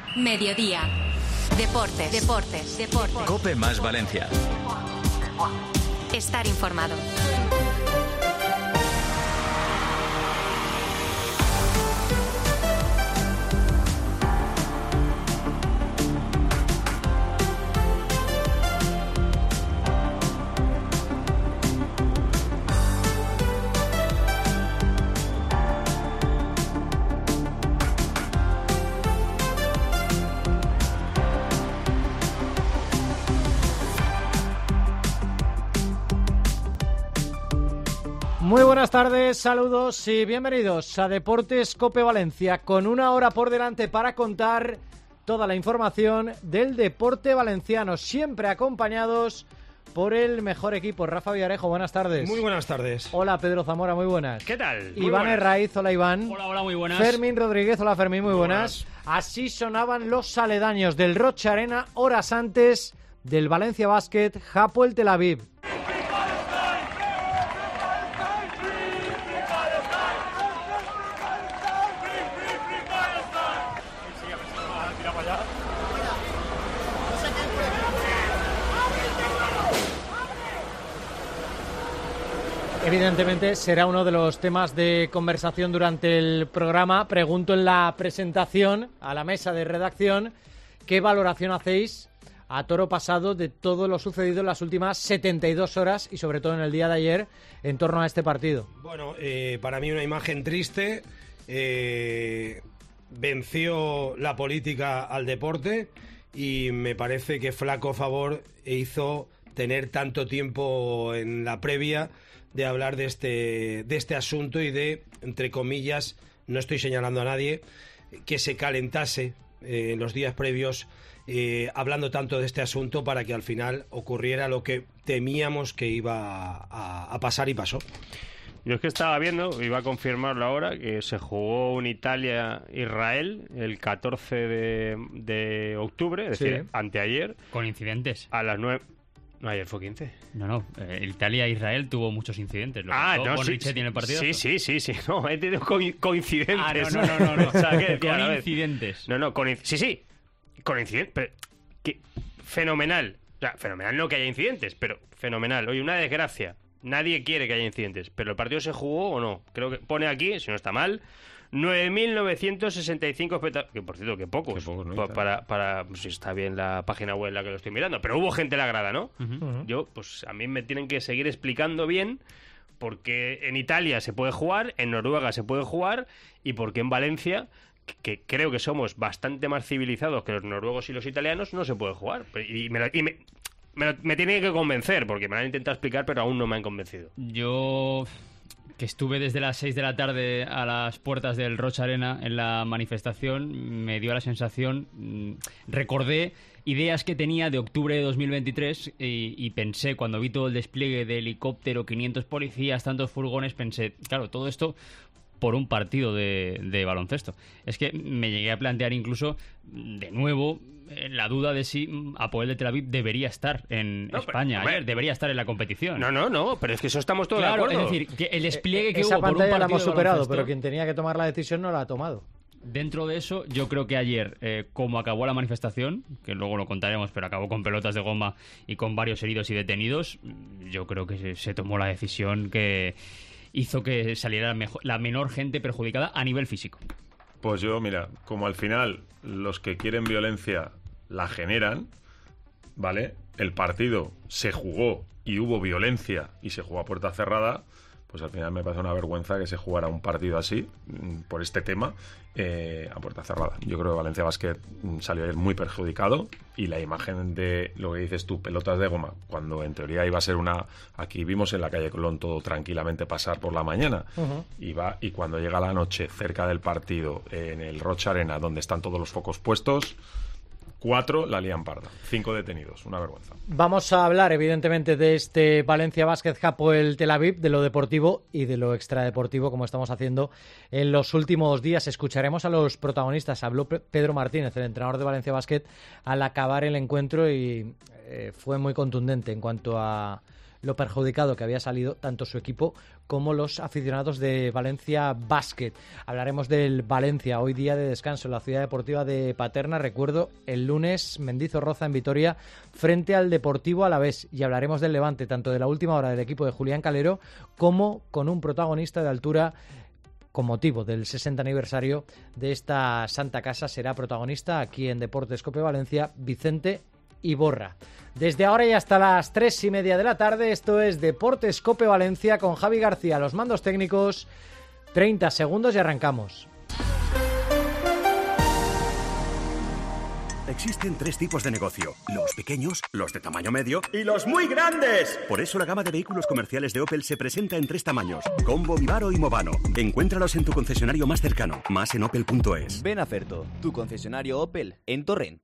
Mediodía. Deportes. COPE más Valencia. Estar informado. Muy buenas tardes, saludos y bienvenidos a Deportes COPE Valencia, con una hora por delante para contar toda la información del deporte valenciano, siempre acompañados por el mejor equipo. Rafa Villarejo, buenas tardes. Muy buenas tardes. Hola, Pedro Zamora, muy buenas. ¿Qué tal? Iván Herraiz, hola Iván. Hola, muy buenas. Fermín Rodríguez, hola Fermín, muy buenas. Así sonaban los aledaños del Rocha Arena horas antes del Valencia Basket Hapoel Tel Aviv. Evidentemente será uno de los temas de conversación durante el programa. Pregunto en la presentación a la mesa de redacción qué valoración hacéis a toro pasado de todo lo sucedido en las últimas 72 horas y sobre todo en el día de ayer en torno a este partido. Bueno, para mí una imagen triste. Venció la política al deporte y me parece que flaco favor hizo tener tanto tiempo en la previa de hablar de este asunto y de, entre comillas, no estoy señalando a nadie, que se calentase en los días previos hablando tanto de este asunto para que al final ocurriera lo que temíamos que iba a pasar y pasó. Yo es que estaba viendo, iba a confirmarlo ahora, que se jugó un Italia-Israel el 14 de octubre, es decir, anteayer. Con incidentes. A las 9... No, ayer fue 15. No. Italia-Israel tuvo muchos incidentes. ¿Tiene el partido? Sí. No, he tenido coincidentes. No. O sea, con incidentes. Sí. Con incidentes. Pero, fenomenal. O sea, fenomenal no que haya incidentes, pero fenomenal. Oye, una desgracia. Nadie quiere que haya incidentes. Pero el partido se jugó o no. Creo que pone aquí, si no está mal, 9.965 espectadores, que por cierto, que pocos, ¿no? para si está bien la página web en la que lo estoy mirando, pero hubo gente en la grada, ¿no? Yo, pues a mí me tienen que seguir explicando bien porque en Italia se puede jugar, en Noruega se puede jugar y porque en Valencia, que creo que somos bastante más civilizados que los noruegos y los italianos, no se puede jugar. Me tienen que convencer porque me lo han intentado explicar, pero aún no me han convencido. Yo, que estuve desde las 6 de la tarde a las puertas del Rocha Arena en la manifestación, me dio la sensación, recordé ideas que tenía de octubre de 2023 y pensé, cuando vi todo el despliegue de helicóptero, 500 policías, tantos furgones, pensé, claro, todo esto por un partido de baloncesto. Es que me llegué a plantear incluso, de nuevo, la duda de si Hapoel de Tel Aviv debería estar en España, debería estar en la competición. No, pero es que eso estamos todos de acuerdo. Es decir, que el despliegue que esa hubo por un pantalla partido la hemos superado, de pero quien tenía que tomar la decisión no la ha tomado. Dentro de eso, yo creo que ayer, como acabó la manifestación, que luego lo contaremos, pero acabó con pelotas de goma y con varios heridos y detenidos, yo creo que se tomó la decisión que hizo que saliera la menor gente perjudicada a nivel físico. Pues yo, mira, como al final los que quieren violencia la generan, ¿vale? El partido se jugó y hubo violencia y se jugó a puerta cerrada, pues al final me parece una vergüenza que se jugara un partido así, por este tema, a puerta cerrada. Yo creo que Valencia Basket salió ayer muy perjudicado y la imagen de lo que dices tú, pelotas de goma, cuando en teoría iba a ser una... Aquí vimos en la calle Colón todo tranquilamente pasar por la mañana, y cuando llega la noche cerca del partido en el Rocha Arena, donde están todos los focos puestos, 4 la lían parda, 5 detenidos, una vergüenza. Vamos a hablar evidentemente de este Valencia Basket Hapoel Tel Aviv, de lo deportivo y de lo extradeportivo, como estamos haciendo en los últimos días. Escucharemos a los protagonistas. Habló Pedro Martínez, el entrenador de Valencia Basket, al acabar el encuentro y fue muy contundente en cuanto a lo perjudicado que había salido tanto su equipo como los aficionados de Valencia Basket. Hablaremos del Valencia, hoy día de descanso en la Ciudad Deportiva de Paterna. Recuerdo, el lunes Mendizorroza en Vitoria frente al Deportivo Alavés, y hablaremos del Levante, tanto de la última hora del equipo de Julián Calero como con un protagonista de altura con motivo del 60 aniversario de esta Santa Casa. Será protagonista aquí en Deportes Cope Valencia Vicente Iborra. Desde ahora y hasta las 3:30 de la tarde, esto es Deportes Cope Valencia con Javi García, los mandos técnicos. 30 segundos y arrancamos. Existen 3 tipos de negocio: los pequeños, los de tamaño medio y los muy grandes. Por eso la gama de vehículos comerciales de Opel se presenta en 3 tamaños: Combo, Vivaro y Movano. Encuéntralos en tu concesionario más cercano, más en opel.es. Ven a Ferto, tu concesionario Opel en Torrent.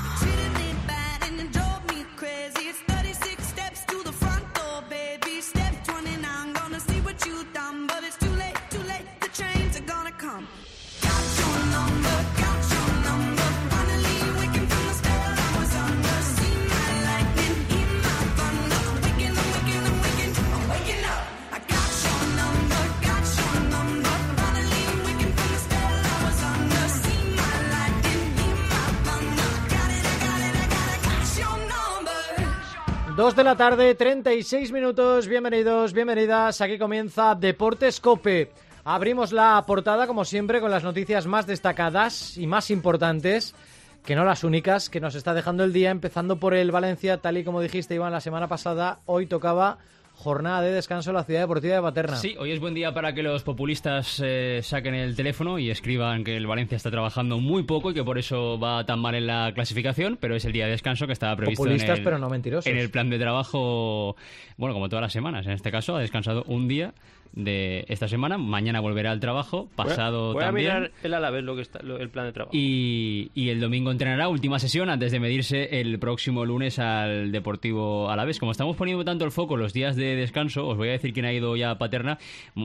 Dos de la tarde, 36 minutos. Bienvenidos, bienvenidas. Aquí comienza Deportes Cope. Abrimos la portada, como siempre, con las noticias más destacadas y más importantes, que no las únicas, que nos está dejando el día, empezando por el Valencia. Tal y como dijiste, Iván, la semana pasada, hoy tocaba jornada de descanso en la Ciudad Deportiva de Paterna. Sí, hoy es buen día para que los populistas saquen el teléfono y escriban que el Valencia está trabajando muy poco y que por eso va tan mal en la clasificación, pero es el día de descanso que estaba previsto populistas, pero no mentirosos. En el plan de trabajo, bueno, como todas las semanas. En este caso ha descansado un día de esta semana, mañana volverá al trabajo, pasado voy también. Voy a mirar el Alavés lo que está, el plan de trabajo. Y el domingo entrenará, última sesión antes de medirse el próximo lunes al Deportivo Alavés. Como estamos poniendo tanto el foco los días de descanso, os voy a decir quién ha ido ya a Paterna.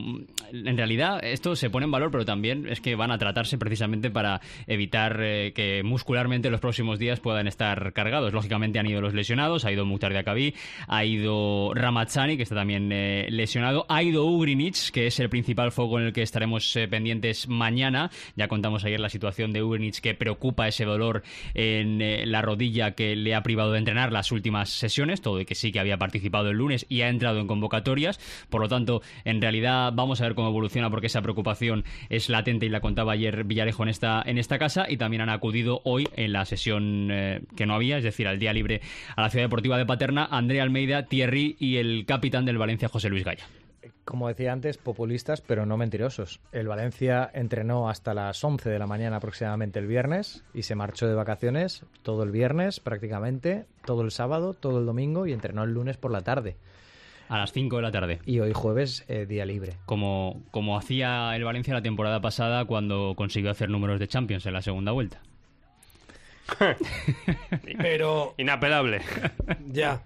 En realidad esto se pone en valor, pero también es que van a tratarse precisamente para evitar que muscularmente los próximos días puedan estar cargados. Lógicamente han ido los lesionados, ha ido Mukhtar Diakhaby, ha ido Ramazzani, que está también lesionado, ha ido Ugrinic, que es el principal foco en el que estaremos pendientes mañana. Ya contamos ayer la situación de Ugrinic, que preocupa ese dolor en la rodilla que le ha privado de entrenar las últimas sesiones, todo de que sí que había participado el lunes y ha entrado en convocatorias. Por lo tanto, en realidad vamos a ver cómo evoluciona, porque esa preocupación es latente y la contaba ayer Villarejo en esta casa. Y también han acudido hoy en la sesión que no había, es decir, al día libre, a la Ciudad Deportiva de Paterna, André Almeida, Thierry y el capitán del Valencia, José Luis Gaya. Como decía antes, populistas, pero no mentirosos. El Valencia entrenó hasta las 11 de la mañana aproximadamente el viernes y se marchó de vacaciones todo el viernes prácticamente, todo el sábado, todo el domingo, y entrenó el lunes por la tarde. A las 5 de la tarde. Y hoy jueves, día libre. Como hacía el Valencia la temporada pasada cuando consiguió hacer números de Champions en la segunda vuelta. Pero... Inapelable. Ya.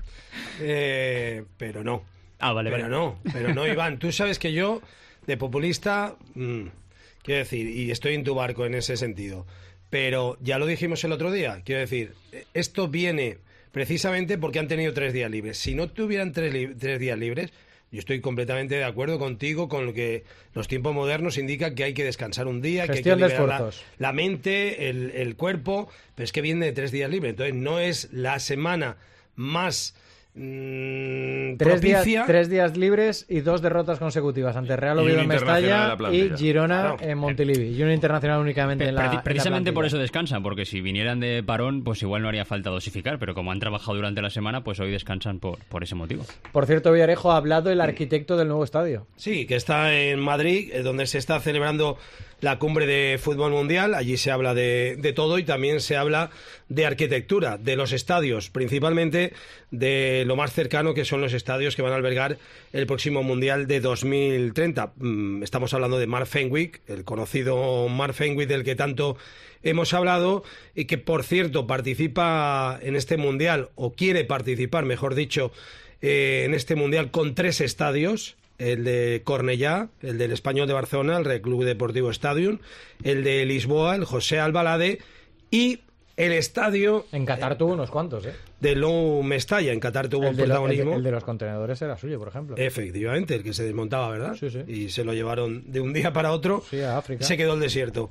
Pero no. Ah, vale, pero no, Iván. Tú sabes que yo, de populista, quiero decir, y estoy en tu barco en ese sentido, pero ya lo dijimos el otro día, quiero decir, esto viene precisamente porque han tenido 3 días libres. Si no tuvieran 3 días libres, yo estoy completamente de acuerdo contigo con lo que los tiempos modernos indican, que hay que descansar un día, gestión que hay que liberar la mente, el cuerpo, pero es que viene de 3 días libres. Entonces no es la semana más... 3 días libres y 2 derrotas consecutivas ante Real Oviedo en Mestalla y Girona en Montilivi, y un internacional únicamente en la precisamente en la por eso descansan, porque si vinieran de parón pues igual no haría falta dosificar, pero como han trabajado durante la semana, pues hoy descansan por ese motivo. Por cierto, Villarejo, ha hablado el arquitecto del nuevo estadio. Sí, que está en Madrid, donde se está celebrando la cumbre de fútbol mundial. Allí se habla de todo, y también se habla de arquitectura, de los estadios, principalmente de lo más cercano, que son los estadios que van a albergar el próximo mundial de 2030. Estamos hablando de Mark Fenwick, el conocido Mark Fenwick del que tanto hemos hablado, y que, por cierto, participa en este mundial, o quiere participar, mejor dicho, en este mundial con 3 estadios. El de Cornellá, el del Español de Barcelona, el Real Club Deportivo Stadium, el de Lisboa, el José Albalade, y el estadio... En Qatar tuvo unos cuantos, del Nou Mestalla, en Qatar tuvo un protagonismo. El de los contenedores era suyo, por ejemplo. Efectivamente, el que se desmontaba, ¿verdad? Sí. Y se lo llevaron de un día para otro. Sí, a África. Se quedó el desierto.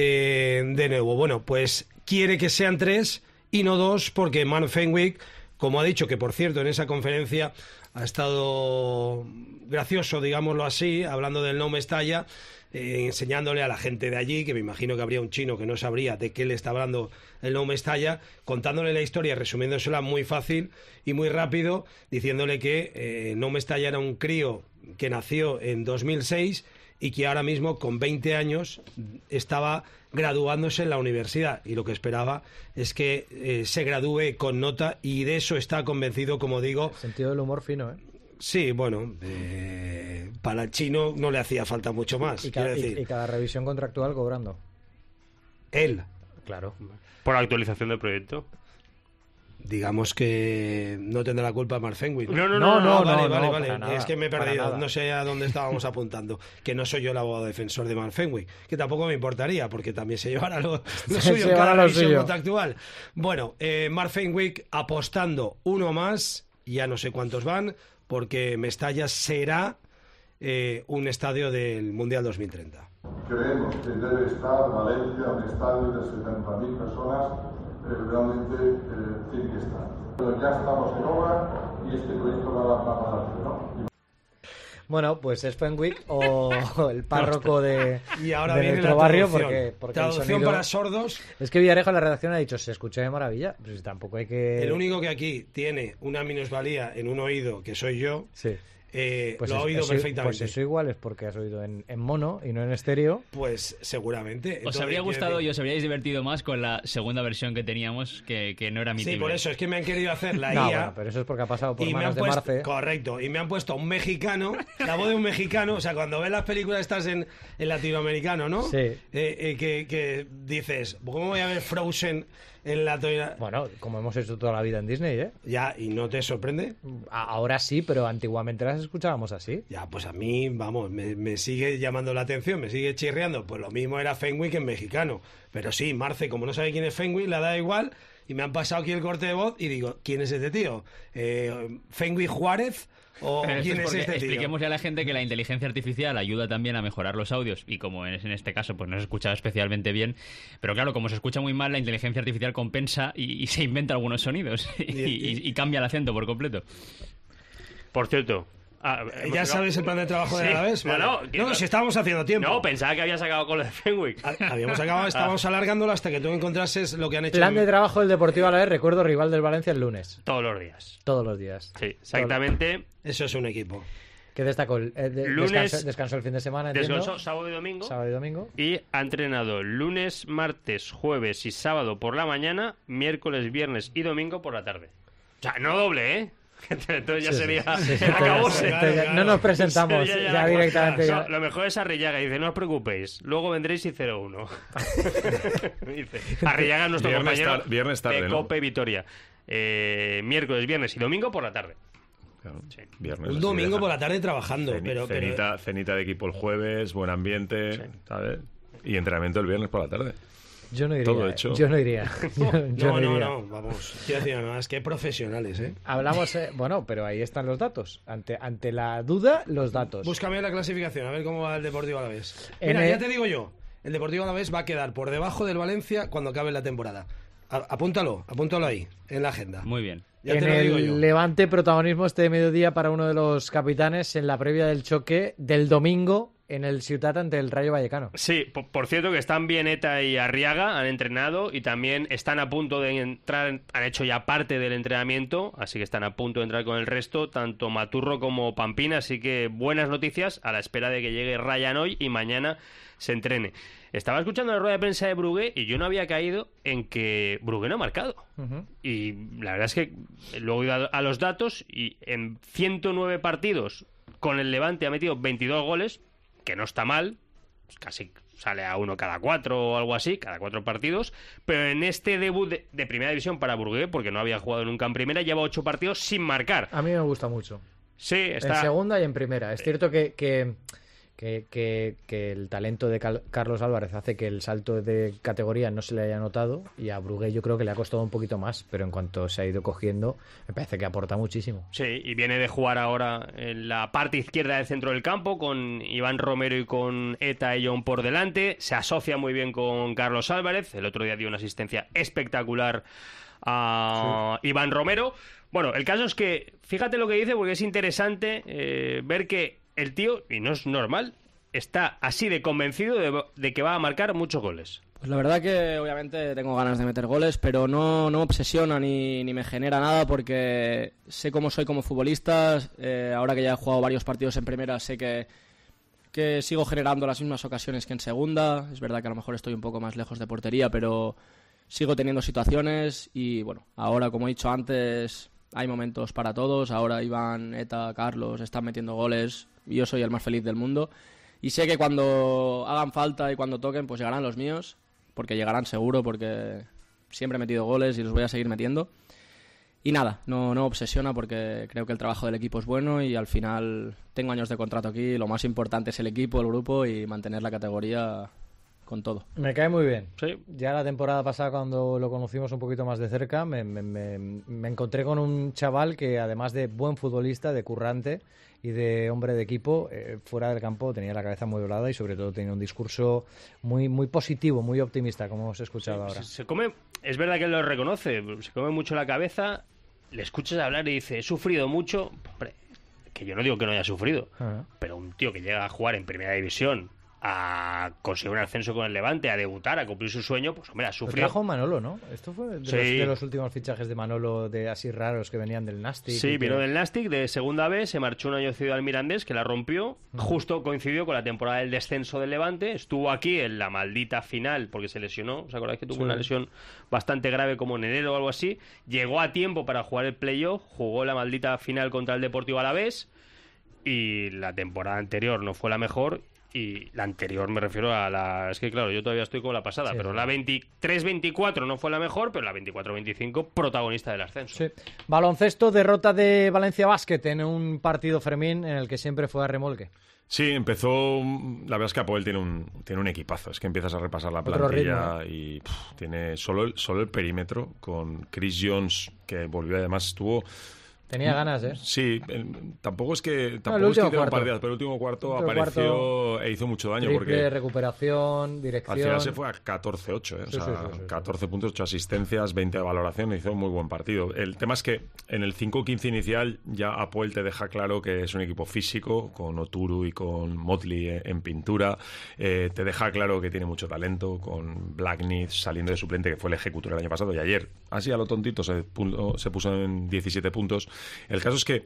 De nuevo, bueno, pues quiere que sean 3 y no 2, porque Mark Fenwick, como ha dicho, que por cierto en esa conferencia ha estado gracioso, digámoslo así, hablando del Nou Mestalla, enseñándole a la gente de allí, que me imagino que habría un chino que no sabría de qué le está hablando el Nou Mestalla, contándole la historia, resumiéndosela muy fácil y muy rápido, diciéndole que Nou Mestalla era un crío que nació en 2006 y que ahora mismo, con 20 años, estaba graduándose en la universidad, y lo que esperaba es que se gradúe con nota, y de eso está convencido, como digo. Sentido del humor fino, ¿eh? Sí, bueno, para el chino no le hacía falta mucho más. Y cada revisión contractual cobrando. Él. Claro. Por actualización del proyecto. Digamos que no tendrá la culpa Mark Fenwick. No, Vale. Es que me he perdido. No sé a dónde estábamos apuntando. Que no soy yo el abogado defensor de Mark Fenwick. Que tampoco me importaría, porque también se llevará lo suyo en cada revisión contractual. Bueno, Mark Fenwick apostando uno más. Ya no sé cuántos van, porque Mestalla será un estadio del Mundial 2030. Creemos que debe estar Valencia, un estadio de 70.000 personas, realmente tiene que estar. Pero ya estamos en obra y este proyecto va a pasar, ¿no? Bueno, pues es Fenwick o el párroco de nuestro barrio, porque traducción sonido... para sordos. Es que Villarejo en la redacción ha dicho, se escucha de maravilla, pues tampoco hay que... El único que aquí tiene una minusvalía en un oído, que soy yo, sí. Pues lo ha oído perfectamente. Pues eso igual es porque has oído en mono y no en estéreo. Pues seguramente. Os habría gustado y os habríais divertido más con la segunda versión que teníamos, que no era admitible. Sí, por eso es que me han querido hacer la IA. Bueno, pero eso es porque ha pasado por manos de Marce. Correcto, y me han puesto un mexicano, la voz de un mexicano. O sea, cuando ves las películas estas en latinoamericano, ¿no? Sí. Que dices, ¿cómo voy a ver Frozen en la... Bueno, como hemos hecho toda la vida en Disney, ¿eh? Ya, ¿y no te sorprende? Ahora sí, pero antiguamente las escuchábamos así. Ya, pues a mí, vamos, me sigue llamando la atención, me sigue chirriando. Pues lo mismo era Fenwick en mexicano. Pero sí, Marce, como no sabe quién es Fenwick, le da igual. Y me han pasado aquí el corte de voz y digo, ¿quién es este tío? ¿Fenwick Juárez? ¿O quién es este tío? Expliquémosle a la gente que la inteligencia artificial ayuda también a mejorar los audios, y como en este caso pues no se escucha especialmente bien, pero claro, como se escucha muy mal, la inteligencia artificial compensa y se inventa algunos sonidos y cambia el acento por completo. Por cierto, ¿ya sabes el plan de trabajo de Alavés? Sí. Vale. No, si estábamos haciendo tiempo. No, pensaba que habías acabado con lo de Fenwick. Habíamos acabado, estábamos alargándolo hasta que tú encontrases lo que han hecho. Plan de trabajo del Deportivo Alavés, recuerdo, rival del Valencia el lunes. Todos los días. Todos los días. Sí, exactamente. Eso es un equipo. ¿Qué destacó? Lunes, descansó el fin de semana, entiendo. Descansó sábado y domingo. Sábado y domingo. Y ha entrenado lunes, martes, jueves y sábado por la mañana, miércoles, viernes y domingo por la tarde. O sea, no doble, ¿eh? Entonces ya sería... acabóse. Claro. No nos presentamos ya directamente. No, lo mejor es Arrillaga. Dice, no os preocupéis, luego vendréis y 0-1. Dice, Arrillaga es nuestro compañero viernes tarde, de Cope Vitoria. Miércoles, viernes y domingo por la tarde. Claro. Viernes, un domingo por la tarde trabajando. Cenita de equipo el jueves, buen ambiente, ¿sabes? Y entrenamiento el viernes por la tarde. Yo no iría. Todo hecho. Yo no iría. No, vamos. Quiero decir, nada, es que profesionales, ¿eh? Hablamos, bueno, pero ahí están los datos. Ante la duda, los datos. Búscame la clasificación, a ver cómo va el Deportivo Alavés. Mira, ya te digo yo, el Deportivo Alavés va a quedar por debajo del Valencia cuando acabe la temporada. Apúntalo ahí, en la agenda. Muy bien. Ya en el Levante, protagonismo este mediodía para uno de los capitanes en la previa del choque del domingo en el Ciutat ante el Rayo Vallecano. Sí, por cierto que están Bieneta y Arriaga, han entrenado y también están a punto de entrar, han hecho ya parte del entrenamiento, así que están a punto de entrar con el resto, tanto Maturro como Pampina, así que buenas noticias a la espera de que llegue Ryan hoy y mañana se entrene. Estaba escuchando la rueda de prensa de Brugué y yo no había caído en que Brugué no ha marcado. Y la verdad es que luego he ido a los datos y en 109 partidos con el Levante ha metido 22 goles, que no está mal, pues casi sale a uno cada 4 o algo así, cada 4 partidos, pero en este debut de primera división para Brugué, porque no había jugado nunca en primera, lleva 8 partidos sin marcar. A mí me gusta mucho. Sí, está... En segunda y en primera. Es cierto que que el talento de Carlos Álvarez hace que el salto de categoría no se le haya notado, y a Brugué yo creo que le ha costado un poquito más, pero en cuanto se ha ido cogiendo me parece que aporta muchísimo. Sí, y viene de jugar ahora en la parte izquierda del centro del campo con Iván Romero y con Eta y John por delante, se asocia muy bien con Carlos Álvarez, el otro día dio una asistencia espectacular a Iván Romero. Bueno, el caso es que fíjate lo que dice, porque es interesante ver que el tío, y no es normal, está así de convencido de que va a marcar muchos goles. Pues la verdad que obviamente tengo ganas de meter goles, pero no me obsesiona ni me genera nada, porque sé cómo soy como futbolista. Ahora que ya he jugado varios partidos en primera, sé que sigo generando las mismas ocasiones que en segunda. Es verdad que a lo mejor estoy un poco más lejos de portería, pero sigo teniendo situaciones y bueno, ahora, como he dicho antes, hay momentos para todos. Ahora Iván, Eta, Carlos están metiendo goles. Yo soy el más feliz del mundo y sé que cuando hagan falta y cuando toquen, pues llegarán los míos, porque llegarán seguro, porque siempre he metido goles y los voy a seguir metiendo. Y nada, no obsesiona, porque creo que el trabajo del equipo es bueno y al final tengo años de contrato aquí. Lo más importante es el equipo, el grupo y mantener la categoría con todo. Me cae muy bien. Sí. Ya la temporada pasada, cuando lo conocimos un poquito más de cerca, me encontré con un chaval que, además de buen futbolista, de currante y de hombre de equipo, fuera del campo tenía la cabeza muy volada y sobre todo tenía un discurso muy, muy positivo, muy optimista, como hemos escuchado ahora. Se come, es verdad que él lo reconoce, se come mucho la cabeza, le escuchas hablar y dice, he sufrido mucho. Hombre, que yo no digo que no haya sufrido, pero un tío que llega a jugar en primera división, a conseguir un ascenso con el Levante, a debutar, a cumplir su sueño, pues hombre, ha sufrido. Lo trajo Manolo, ¿no? Esto fue de los últimos fichajes de Manolo, de así raros, que venían del Nastic. Sí, vino del Nastic, de segunda B, se marchó un año cedido al Mirandés, que la rompió, justo coincidió con la temporada del descenso del Levante, estuvo aquí en la maldita final, porque se lesionó, ¿os acordáis que tuvo una lesión bastante grave como en enero o algo así? Llegó a tiempo para jugar el playoff, jugó la maldita final contra el Deportivo Alavés, y la temporada anterior no fue la mejor. Y la anterior me refiero a la... Es que claro, yo todavía estoy con la pasada, pero la 23-24 no fue la mejor, pero la 24-25 protagonista del ascenso. Sí. Baloncesto, derrota de Valencia Basket en un partido, Fermín, en el que siempre fue a remolque. Sí, empezó... La verdad es que Apoel tiene un equipazo. Es que empiezas a repasar la plantilla ritmo, y tiene solo el perímetro, con Chris Jones, que volvió, además estuvo... Tenía ganas, ¿eh? Sí, tampoco es que tiene un par de días, pero el último cuarto apareció e hizo mucho daño. Triple, porque recuperación, dirección... Al final se fue a 14-8, sí. 14 puntos, 8 asistencias, 20 de valoración, hizo un muy buen partido. El tema es que en el 5-15 inicial ya Apoel te deja claro que es un equipo físico, con Oturu y con Motley en pintura. Te deja claro que tiene mucho talento, con Blackney saliendo de suplente, que fue el ejecutor el año pasado, y ayer, así a lo tontito, se puso en 17 puntos. El caso es que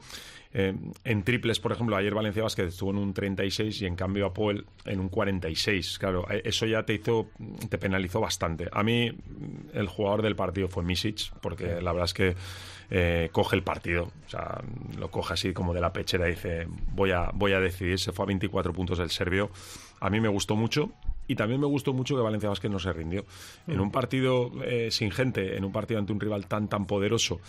en triples, por ejemplo, ayer Valencia Basket estuvo en un 36 y en cambio Apoel en un 46. Claro, eso ya te penalizó bastante. A mí el jugador del partido fue Misic, porque la verdad es que coge el partido, o sea, lo coge así como de la pechera y dice voy a decidir. Se fue a 24 puntos el serbio. A mí me gustó mucho. Y también me gustó mucho que Valencia Basket no se rindió. En un partido sin gente, en un partido ante un rival tan poderoso,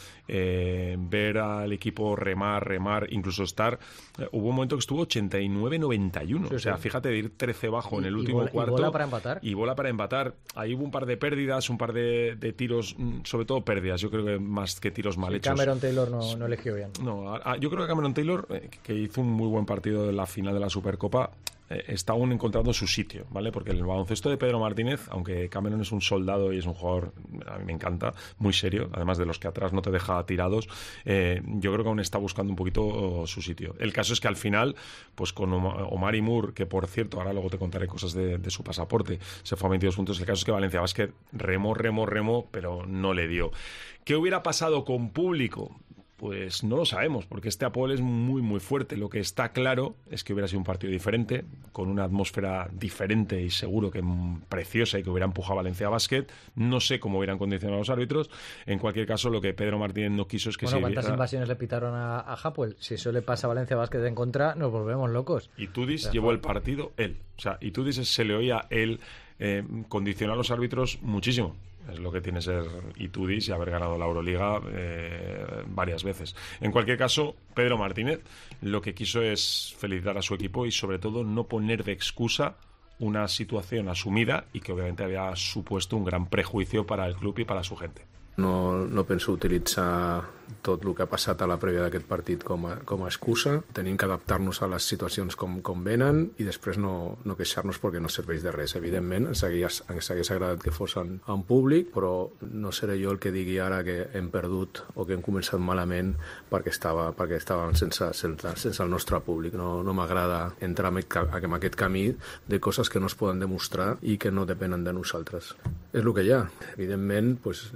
ver al equipo remar, incluso estar... hubo un momento que estuvo 89-91. O sea, fíjate, de ir 13 bajo en el último cuarto. Y bola para empatar. Ahí hubo un par de pérdidas, un par de tiros, sobre todo pérdidas, yo creo que más que tiros mal hechos. Cameron Taylor no eligió bien. No, yo creo que Cameron Taylor, que hizo un muy buen partido en la final de la Supercopa, está aún encontrando su sitio, ¿vale? Porque el baloncesto de Pedro Martínez, aunque Cameron es un soldado y es un jugador, a mí me encanta, muy serio, además de los que atrás no te deja tirados, yo creo que aún está buscando un poquito su sitio. El caso es que al final, pues con Omari Moore, que por cierto, ahora luego te contaré cosas de su pasaporte, se fue a 22 puntos. El caso es que Valencia Basket remó, pero no le dio. ¿Qué hubiera pasado con público? Pues no lo sabemos, porque este Apoel es muy, muy fuerte. Lo que está claro es que hubiera sido un partido diferente, con una atmósfera diferente y seguro que preciosa, y que hubiera empujado a Valencia Basket. No sé cómo hubieran condicionado los árbitros. En cualquier caso, lo que Pedro Martínez no quiso es que ¿cuántas invasiones le pitaron a Hapoel? Si eso le pasa a Valencia Basket en contra, nos volvemos locos. Y Tudis llevó el partido él. O sea, y Tudis se le oía él condicionar a los árbitros muchísimo. Es lo que tiene ser Itudis y haber ganado la Euroliga varias veces. En cualquier caso, Pedro Martínez lo que quiso es felicitar a su equipo y sobre todo no poner de excusa una situación asumida y que obviamente había supuesto un gran prejuicio para el club y para su gente. No penso utilitzar tot el que ha passat a la prèvia d'aquest partit com a excusa. Tenim que adaptar-nos a les situacions com venen i després no queixar-nos perquè no serveix de res. Evidentment, ens hagués agradat que fos en públic, però no seré jo el que digui ara que hem perdut o que hem començat malament perquè estàvem sense el nostre públic. No m'agrada entrar en aquest camí de coses que no es poden demostrar i que no depenen de nosaltres. És el que hi ha. Evidentment,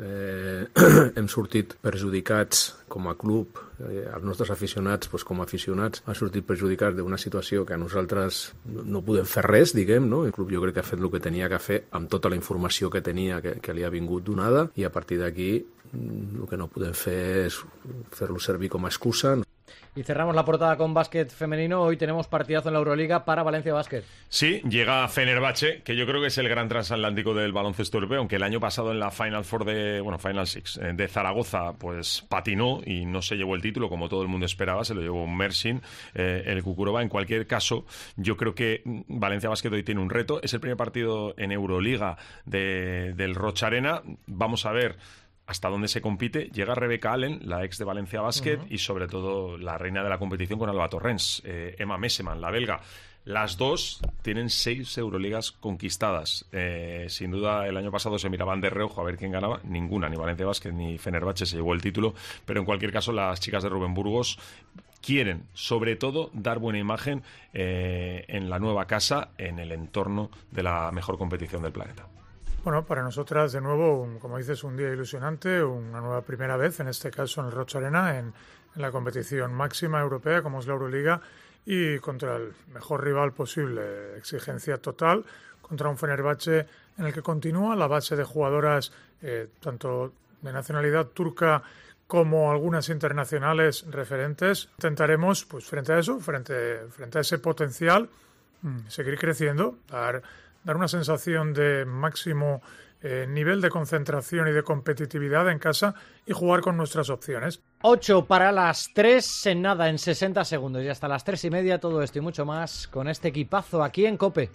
hem sortit perjudicats com a club, els nostres aficionats com a aficionats han sortit perjudicats d'una situació que a nosaltres no podem fer res, diguem, no? El club jo crec que ha fet el que tenia que fer amb tota la informació que tenia que li ha vingut donada i a partir d'aquí el que no podem fer és fer-lo servir com a excusa. Y cerramos la portada con básquet femenino. Hoy tenemos partidazo en la Euroliga para Valencia Basket. Sí, llega Fenerbahce, que yo creo que es el gran transatlántico del baloncesto europeo, aunque el año pasado en la Final Six de Zaragoza, pues patinó y no se llevó el título como todo el mundo esperaba, se lo llevó Mersin, el Kukurova. En cualquier caso, yo creo que Valencia Basket hoy tiene un reto. Es el primer partido en Euroliga del Rocha Arena. Vamos a ver hasta dónde se compite. Llega Rebecca Allen, la ex de Valencia Basket, y sobre todo la reina de la competición con Alba Torrens, Emma Messeman, la belga. Las dos tienen 6 Euroligas conquistadas. Sin duda, el año pasado se miraban de reojo a ver quién ganaba. Ninguna, ni Valencia Basket ni Fenerbahce se llevó el título. Pero en cualquier caso, las chicas de Rubén Burgos quieren, sobre todo, dar buena imagen en la nueva casa, en el entorno de la mejor competición del planeta. Bueno, para nosotras, de nuevo, como dices, un día ilusionante, una nueva primera vez, en este caso en el Rocha Arena, en la competición máxima europea, como es la Euroliga, y contra el mejor rival posible, exigencia total, contra un Fenerbahce en el que continúa la base de jugadoras, tanto de nacionalidad turca como algunas internacionales referentes. Intentaremos, pues frente a eso, frente a ese potencial, seguir creciendo, dar una sensación de máximo nivel de concentración y de competitividad en casa y jugar con nuestras opciones. 8 para las 3 en nada, en 60 segundos. Y hasta las 3:30 todo esto y mucho más con este equipazo aquí en COPE.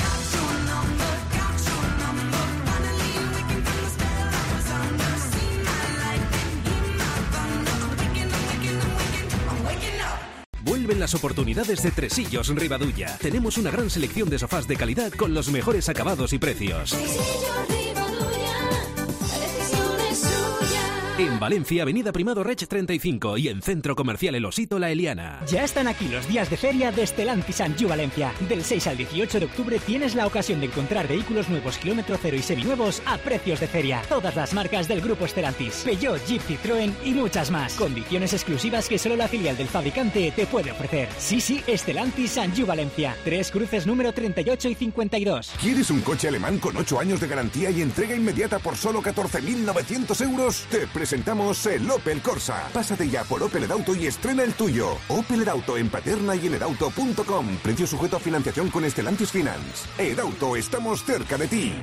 Vuelven las oportunidades de Tresillos Ribadulla. Tenemos una gran selección de sofás de calidad con los mejores acabados y precios. En Valencia, Avenida Primado Reig 35 y en Centro Comercial El Osito La Eliana. Ya están aquí los días de feria de Stellantis Anjou Valencia. Del 6 al 18 de octubre tienes la ocasión de encontrar vehículos nuevos kilómetro cero y seminuevos a precios de feria. Todas las marcas del grupo Stellantis, Peugeot, Jeep, Citroën y muchas más. Condiciones exclusivas que solo la filial del fabricante te puede ofrecer. Sí, Stellantis Anjou Valencia. 3 Cruces número 38 y 52. ¿Quieres un coche alemán con 8 años de garantía y entrega inmediata por solo 14.900 euros? Te presentamos el Opel Corsa. Pásate ya por Opel Edauto y estrena el tuyo. Opel Edauto en Paterna y en edauto.com. Precio sujeto a financiación con Stellantis Finance. Edauto, estamos cerca de ti.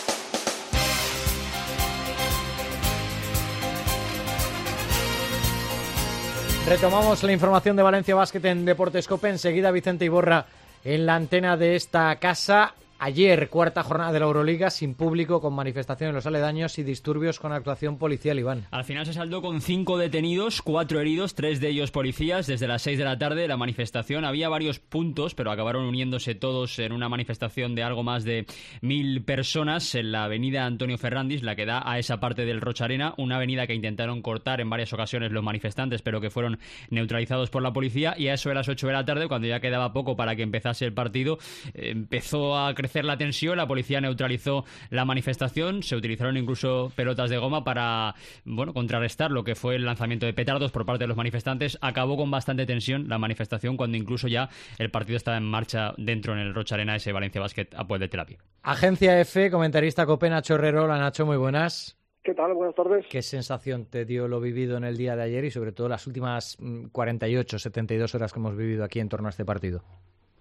Retomamos la información de Valencia Basket en Deportes COPE. Enseguida Vicente Iborra en la antena de esta casa. Ayer, cuarta jornada de la Euroliga, sin público, con manifestación en los aledaños y disturbios con actuación policial, Iván. Al final se saldó con 5 detenidos, 4 heridos, 3 de ellos policías. Desde las 6 de la tarde la manifestación había varios puntos, pero acabaron uniéndose todos en una manifestación de algo más de 1.000 personas en la avenida Antonio Ferrandis, la que da a esa parte del Rocha Arena, una avenida que intentaron cortar en varias ocasiones los manifestantes, pero que fueron neutralizados por la policía. Y a eso de las 8 de la tarde, cuando ya quedaba poco para que empezase el partido, empezó a crecer la tensión, la policía neutralizó la manifestación, se utilizaron incluso pelotas de goma para, contrarrestar lo que fue el lanzamiento de petardos por parte de los manifestantes. Acabó con bastante tensión la manifestación cuando incluso ya el partido estaba en marcha dentro en el Rocha Arena, ese Valencia Basket Apoel de Tel Aviv. Agencia F, comentarista COPE, Nacho Herrero. Hola Nacho, muy buenas. ¿Qué tal? Buenas tardes. ¿Qué sensación te dio lo vivido en el día de ayer y sobre todo las últimas 48, 72 horas que hemos vivido aquí en torno a este partido?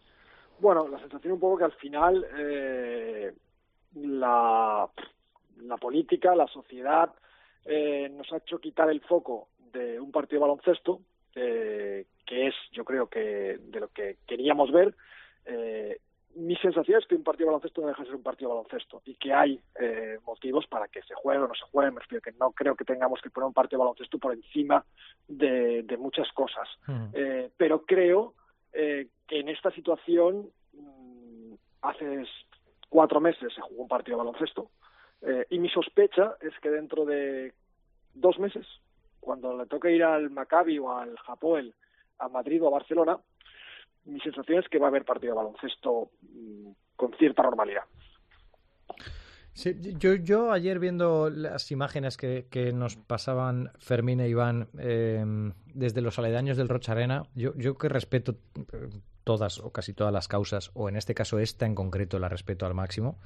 Bueno, la sensación un poco que al final la la política, la sociedad, nos ha hecho quitar el foco de un partido de baloncesto, que es, yo creo que de lo que queríamos ver. Mi sensación es que un partido de baloncesto no deja de ser un partido de baloncesto y que hay motivos para que se juegue o no se juegue. Me refiero que no creo que tengamos que poner un partido de baloncesto por encima de muchas cosas. Pero creo que en esta situación, hace 4 meses se jugó un partido de baloncesto, y mi sospecha es que dentro de 2 meses, cuando le toque ir al Maccabi o al Hapoel, a Madrid o a Barcelona, mi sensación es que va a haber partido de baloncesto con cierta normalidad. Sí, yo ayer viendo las imágenes que nos pasaban Fermín e Iván desde los aledaños del Rocha Arena, yo que respeto todas o casi todas las causas, o en este caso esta en concreto la respeto al máximo,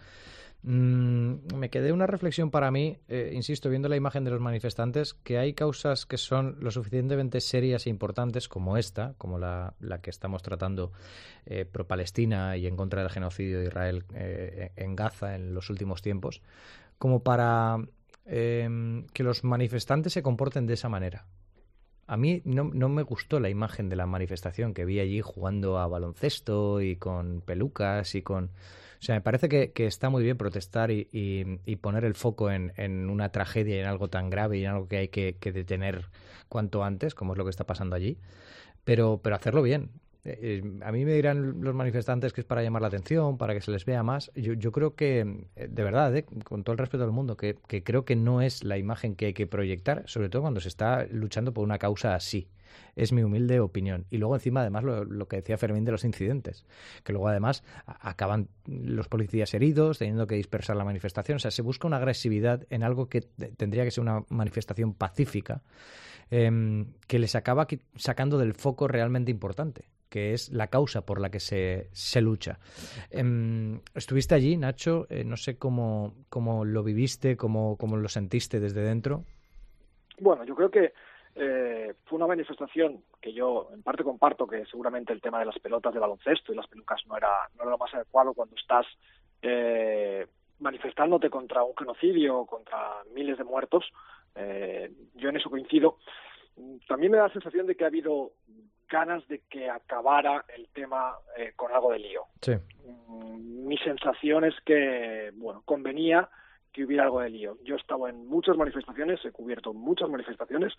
me quedé una reflexión para mí, insisto, viendo la imagen de los manifestantes, que hay causas que son lo suficientemente serias e importantes como esta, como la que estamos tratando pro-Palestina y en contra del genocidio de Israel en Gaza en los últimos tiempos, como para que los manifestantes se comporten de esa manera. A mí no me gustó la imagen de la manifestación que vi allí jugando a baloncesto y con pelucas y con... O sea, me parece que está muy bien protestar y poner el foco en una tragedia y en algo tan grave y en algo que hay que detener cuanto antes, como es lo que está pasando allí, pero hacerlo bien. A mí me dirán los manifestantes que es para llamar la atención, para que se les vea más. Yo creo que, de verdad, con todo el respeto del mundo, que creo que no es la imagen que hay que proyectar, sobre todo cuando se está luchando por una causa así. Es mi humilde opinión. Y luego encima, además, lo que decía Fermín de los incidentes, que luego además acaban los policías heridos, teniendo que dispersar la manifestación. O sea, se busca una agresividad en algo que tendría que ser una manifestación pacífica, que les acaba sacando del foco realmente importante, que es la causa por la que se lucha. Estuviste allí, Nacho, no sé cómo lo viviste, cómo lo sentiste desde dentro. Bueno, yo creo que fue una manifestación que yo en parte comparto, que seguramente el tema de las pelotas de baloncesto y las pelucas no era lo más adecuado cuando estás manifestándote contra un genocidio, contra miles de muertos. Yo en eso coincido. También me da la sensación de que ha habido ganas de que acabara el tema con algo de lío. Sí. Mi sensación es que, bueno, convenía que hubiera algo de lío. Yo he estado en muchas manifestaciones, he cubierto muchas manifestaciones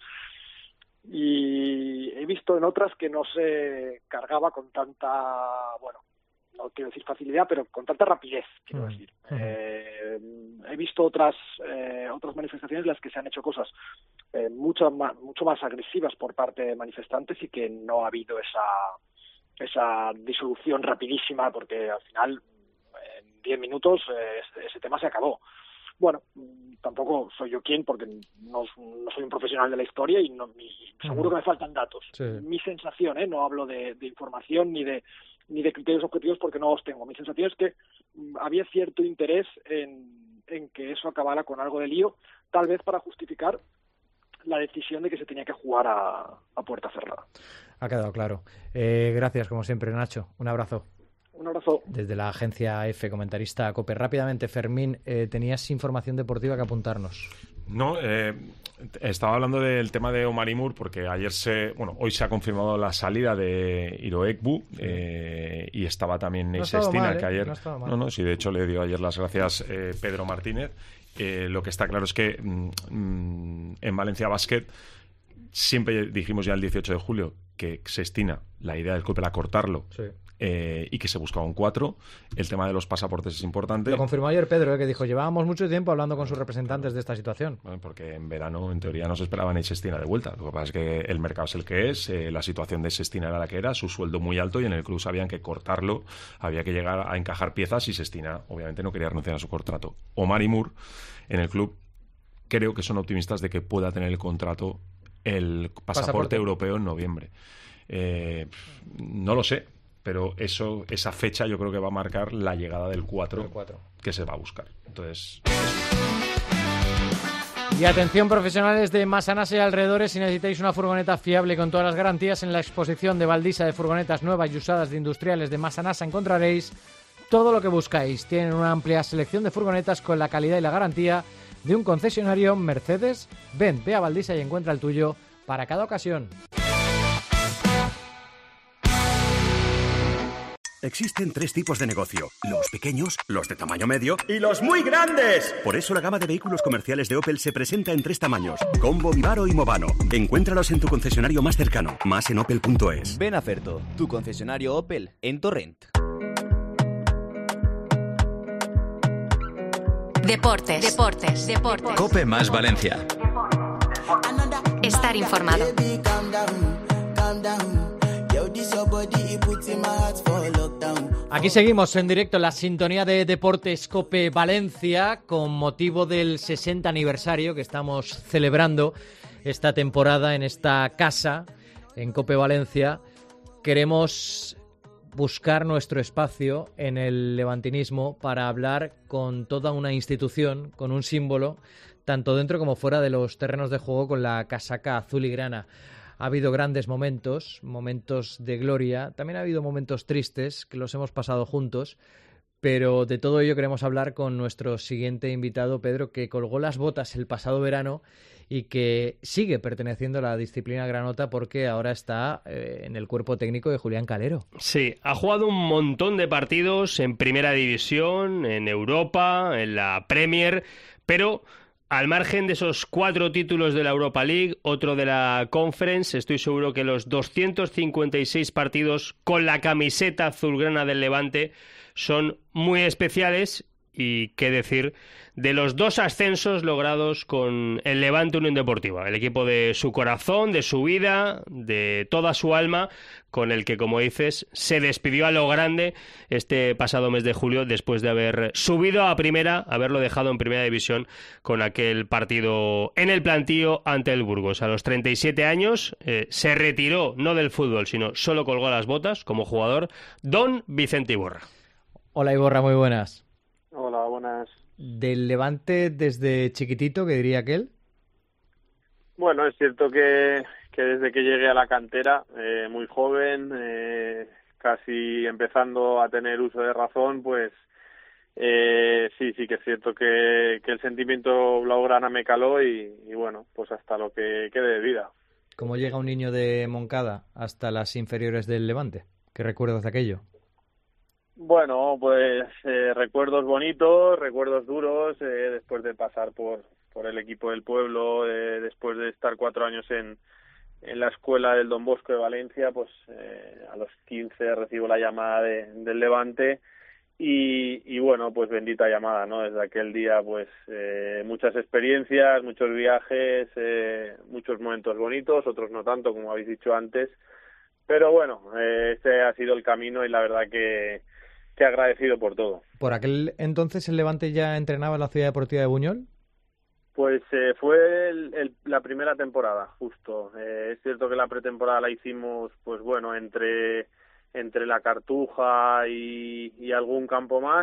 y he visto en otras que no se cargaba con tanta, bueno, no quiero decir facilidad, pero con tanta rapidez, quiero decir. He visto otras manifestaciones en las que se han hecho cosas mucho más agresivas por parte de manifestantes y que no ha habido esa disolución rapidísima, porque al final en 10 minutos ese tema se acabó. Bueno, tampoco soy yo quien, porque no soy un profesional de la historia y seguro que me faltan datos. Sí. Mi sensación, no hablo de información ni de criterios objetivos porque no los tengo. Mi sensación es que había cierto interés en que eso acabara con algo de lío, tal vez para justificar la decisión de que se tenía que jugar a puerta cerrada. Ha quedado claro. Gracias, como siempre, Nacho. Un abrazo. Un abrazo. Desde la agencia F, comentarista COPE. Rápidamente, Fermín, ¿tenías información deportiva que apuntarnos? No, estaba hablando del tema de Omar Imur porque hoy se ha confirmado la salida de Iroekbu y estaba también Neis Estina, que ayer... sí, de hecho le dio ayer las gracias Pedro Martínez. Lo que está claro es que en Valencia Basket siempre dijimos ya el 18 de julio que Sestina, la idea del club era cortarlo. Sí. Y que se buscaba un 4. El tema de los pasaportes es importante. Lo confirmó ayer Pedro, que dijo, llevábamos mucho tiempo hablando con sus representantes de esta situación. Bueno, porque en verano, en teoría, no se esperaba ni Sestina de vuelta. Lo que pasa es que el mercado es el que es, la situación de Sestina era la que era, su sueldo muy alto y en el club sabían que cortarlo, había que llegar a encajar piezas y Sestina, obviamente, no quería renunciar a su contrato. Omar Imur, en el club, creo que son optimistas de que pueda tener el contrato, el pasaporte europeo en noviembre. No lo sé. Pero esa fecha yo creo que va a marcar la llegada del 4 que se va a buscar. Entonces... Y atención, profesionales de Massanassa y alrededores, si necesitáis una furgoneta fiable con todas las garantías, en la exposición de Valdisa de furgonetas nuevas y usadas de industriales de Massanassa encontraréis todo lo que buscáis. Tienen una amplia selección de furgonetas con la calidad y la garantía de un concesionario Mercedes. Ven, ve a Valdisa y encuentra el tuyo para cada ocasión. Existen 3 tipos de negocio: los pequeños, los de tamaño medio y los muy grandes. Por eso la gama de vehículos comerciales de Opel se presenta en 3 tamaños: Combo, Vivaro y Movano. Encuéntralos en tu concesionario más cercano, más en opel.es. Ven a Ferto, tu concesionario Opel en Torrent. Deportes. Cope más Valencia. Estar informado. Aquí seguimos en directo en la sintonía de Deportes Cope Valencia con motivo del 60 aniversario que estamos celebrando esta temporada en esta casa, en Cope Valencia. Queremos buscar nuestro espacio en el levantinismo para hablar con toda una institución, con un símbolo, tanto dentro como fuera de los terrenos de juego, con la casaca azul y grana. Ha habido grandes momentos de gloria, también ha habido momentos tristes que los hemos pasado juntos, pero de todo ello queremos hablar con nuestro siguiente invitado, Pedro, que colgó las botas el pasado verano y que sigue perteneciendo a la disciplina granota porque ahora está en el cuerpo técnico de Julián Calero. Sí, ha jugado un montón de partidos en Primera División, en Europa, en la Premier, pero al margen de esos 4 títulos de la Europa League, otro de la Conference, estoy seguro que los 256 partidos con la camiseta azulgrana del Levante son muy especiales. Y qué decir de los 2 ascensos logrados con el Levante Unión Deportiva, el equipo de su corazón, de su vida, de toda su alma, con el que, como dices, se despidió a lo grande este pasado mes de julio después de haber subido a primera, haberlo dejado en Primera División con aquel partido en el Plantío ante el Burgos. A los 37 años se retiró, no del fútbol, sino solo colgó las botas como jugador, don Vicente Iborra. Hola Iborra, muy buenas. Hola, buenas. ¿Del Levante desde chiquitito, que diría aquel? Bueno, es cierto que desde que llegué a la cantera, muy joven, casi empezando a tener uso de razón, pues sí que es cierto que el sentimiento blaugrana me caló y bueno, pues hasta lo que quede de vida. ¿Cómo llega un niño de Moncada hasta las inferiores del Levante? ¿Qué recuerdas de aquello? Bueno, pues recuerdos bonitos, recuerdos duros, después de pasar por el equipo del pueblo, después de estar 4 años en la escuela del Don Bosco de Valencia, pues a los 15 recibo la llamada del Levante y bueno, pues bendita llamada, ¿no? Desde aquel día, pues muchas experiencias, muchos viajes, muchos momentos bonitos, otros no tanto, como habéis dicho antes, pero bueno, este ha sido el camino y la verdad que agradecido por todo. ¿Por aquel entonces el Levante ya entrenaba en la Ciudad Deportiva de Buñol? Pues fue la primera temporada, justo. Es cierto que la pretemporada la hicimos, pues bueno, entre la Cartuja y algún campo más,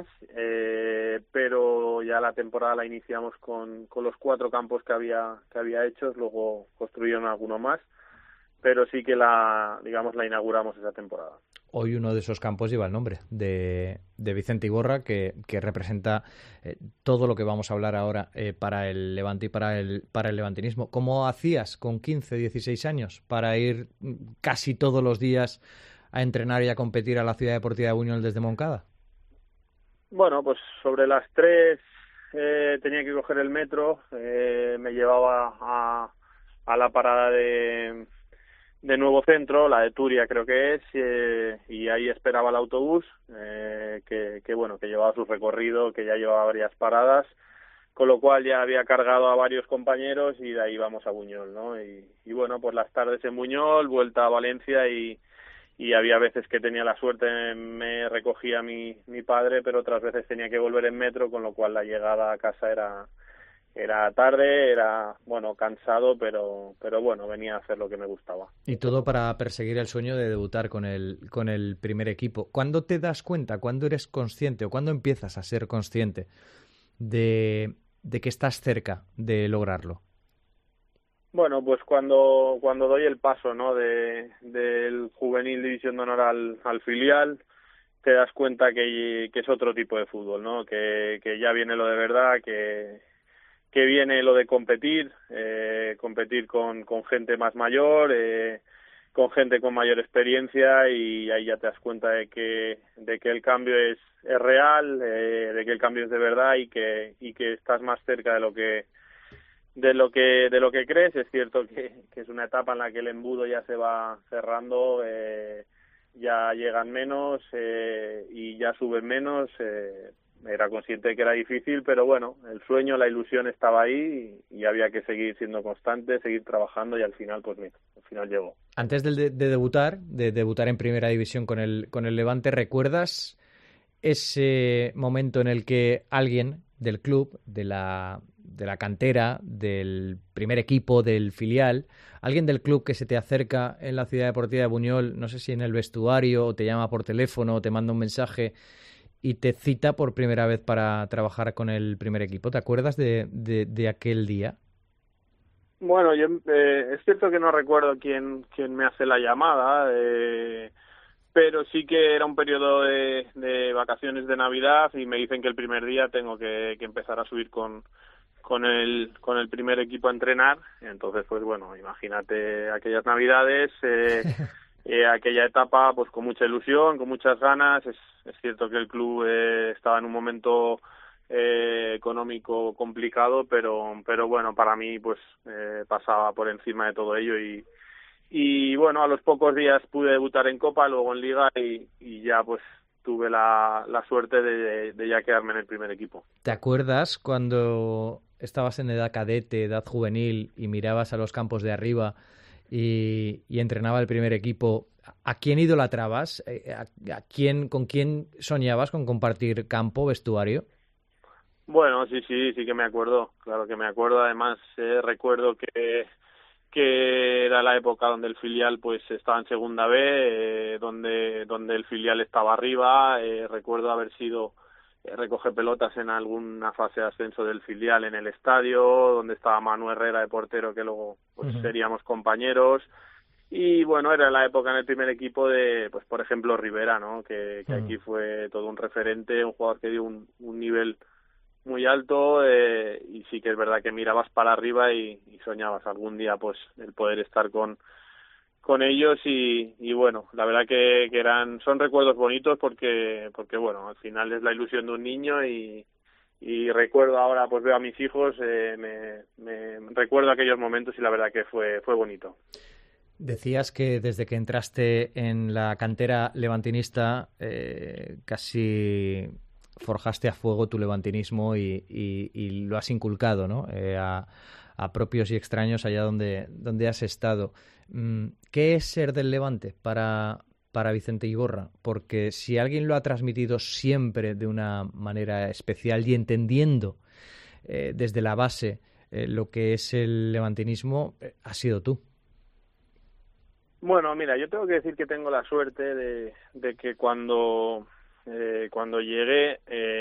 pero ya la temporada la iniciamos con los 4 campos que había hechos, luego construyeron alguno más, pero sí que la inauguramos esa temporada. Hoy uno de esos campos lleva el nombre de Vicente Iborra, que representa todo lo que vamos a hablar ahora para el Levante y para el levantinismo. ¿Cómo hacías con 15, 16 años para ir casi todos los días a entrenar y a competir a la Ciudad Deportiva de Buñol desde Moncada? Bueno, pues sobre las 3 tenía que coger el metro, me llevaba a la parada de Nuevo Centro, la de Turia creo que es, y ahí esperaba el autobús, que llevaba su recorrido, que ya llevaba varias paradas, con lo cual ya había cargado a varios compañeros y de ahí vamos a Buñol, ¿no? Y bueno, pues las tardes en Buñol, vuelta a Valencia y había veces que tenía la suerte, me recogía mi padre, pero otras veces tenía que volver en metro, con lo cual la llegada a casa era tarde, era cansado, pero bueno, venía a hacer lo que me gustaba. Y todo para perseguir el sueño de debutar con el primer equipo. ¿Cuándo te das cuenta, cuándo eres consciente o cuándo empiezas a ser consciente de que estás cerca de lograrlo? Bueno, pues cuando doy el paso, ¿no? del juvenil División de Honor al filial, te das cuenta que es otro tipo de fútbol, ¿no? Que ya viene lo de verdad, que viene lo de competir con gente más mayor, con gente con mayor experiencia, y ahí ya te das cuenta de que el cambio es real, de que el cambio es de verdad y que estás más cerca de lo que crees. Es cierto que es una etapa en la que el embudo ya se va cerrando, ya llegan menos y ya suben menos. Era consciente de que era difícil, pero bueno, el sueño, la ilusión estaba ahí y había que seguir siendo constante, seguir trabajando, y al final, pues mira, al final llegó. Antes de debutar en Primera División con el Levante, ¿recuerdas ese momento en el que alguien del club, de la cantera, del primer equipo, del filial, alguien del club que se te acerca en la Ciudad Deportiva de Buñol, no sé si en el vestuario, o te llama por teléfono, o te manda un mensaje y te cita por primera vez para trabajar con el primer equipo? ¿Te acuerdas de aquel día? Bueno, yo es cierto que no recuerdo quién me hace la llamada, pero sí que era un periodo de vacaciones de Navidad, y me dicen que el primer día tengo que empezar a subir con el primer equipo a entrenar. Entonces, pues bueno, imagínate aquellas Navidades, aquella etapa, pues con mucha ilusión, con muchas ganas. Es cierto que el club estaba en un momento económico complicado, pero bueno, para mí pues pasaba por encima de todo ello, y bueno, a los pocos días pude debutar en Copa, luego en Liga, y ya pues tuve la suerte de ya quedarme en el primer equipo. ¿Te acuerdas cuando estabas en edad cadete, edad juvenil, y mirabas a los campos de arriba y entrenaba el primer equipo? ¿A quién idolatrabas? ¿Con quién soñabas con compartir campo, vestuario? Bueno, sí que me acuerdo, claro que me acuerdo. Además, recuerdo que era la época donde el filial pues estaba en Segunda B, donde el filial estaba arriba. Recuerdo haber sido recoger pelotas en alguna fase de ascenso del filial en el estadio, donde estaba Manu Herrera de portero, que luego pues seríamos compañeros. Y bueno, era la época en el primer equipo de, pues por ejemplo, Rivera, ¿no? Que aquí fue todo un referente, un jugador que dio un nivel muy alto, y sí que es verdad que mirabas para arriba y soñabas algún día pues el poder estar con ellos, y bueno, la verdad que son recuerdos bonitos, porque bueno, al final es la ilusión de un niño, y recuerdo ahora, pues veo a mis hijos, me recuerdo aquellos momentos, y la verdad que fue bonito. Decías que desde que entraste en la cantera levantinista casi forjaste a fuego tu levantinismo y lo has inculcado, ¿no? A propios y extraños allá donde has estado. ¿Qué es ser del Levante para Vicente Iborra? Porque si alguien lo ha transmitido siempre de una manera especial y entendiendo desde la base lo que es el levantinismo, ha sido tú. Bueno, mira, yo tengo que decir que tengo la suerte de que cuando llegué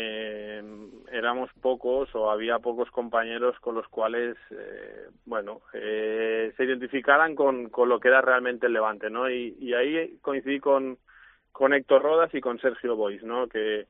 éramos pocos, o había pocos compañeros con los cuales se identificaran con lo que era realmente el Levante, ¿no? Y ahí coincidí con Héctor Rodas y con Sergio Boix, ¿no? Que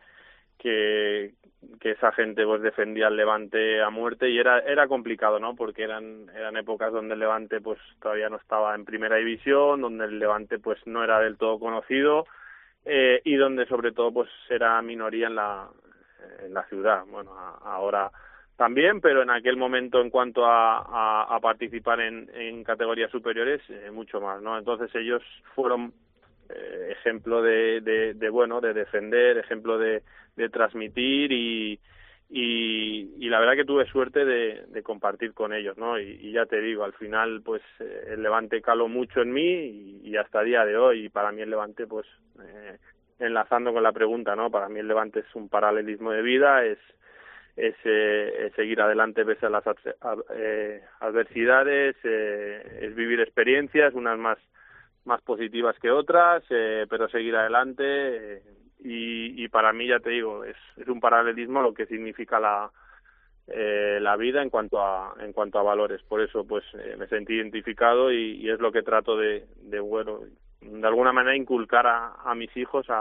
esa gente pues defendía el Levante a muerte, y era complicado, ¿no? Porque eran épocas donde el Levante pues todavía no estaba en primera división, donde el Levante pues no era del todo conocido, y donde sobre todo pues era minoría en la ciudad. Bueno, ahora también, pero en aquel momento, en cuanto a participar en categorías superiores, mucho más, ¿no? Entonces ellos fueron ejemplo de defender, ejemplo de transmitir, y la verdad que tuve suerte de compartir con ellos, ¿no? Y ya te digo, al final pues el Levante caló mucho en mí, y hasta el día de hoy, y para mí el Levante, pues enlazando con la pregunta, ¿no? Para mí el Levante es un paralelismo de vida, es seguir adelante pese a las adversidades, es vivir experiencias, unas más positivas que otras, pero seguir adelante, y para mí, ya te digo, es un paralelismo lo que significa la vida en cuanto a valores. Por eso pues me sentí identificado, y es lo que trato de alguna manera inculcar a mis hijos, a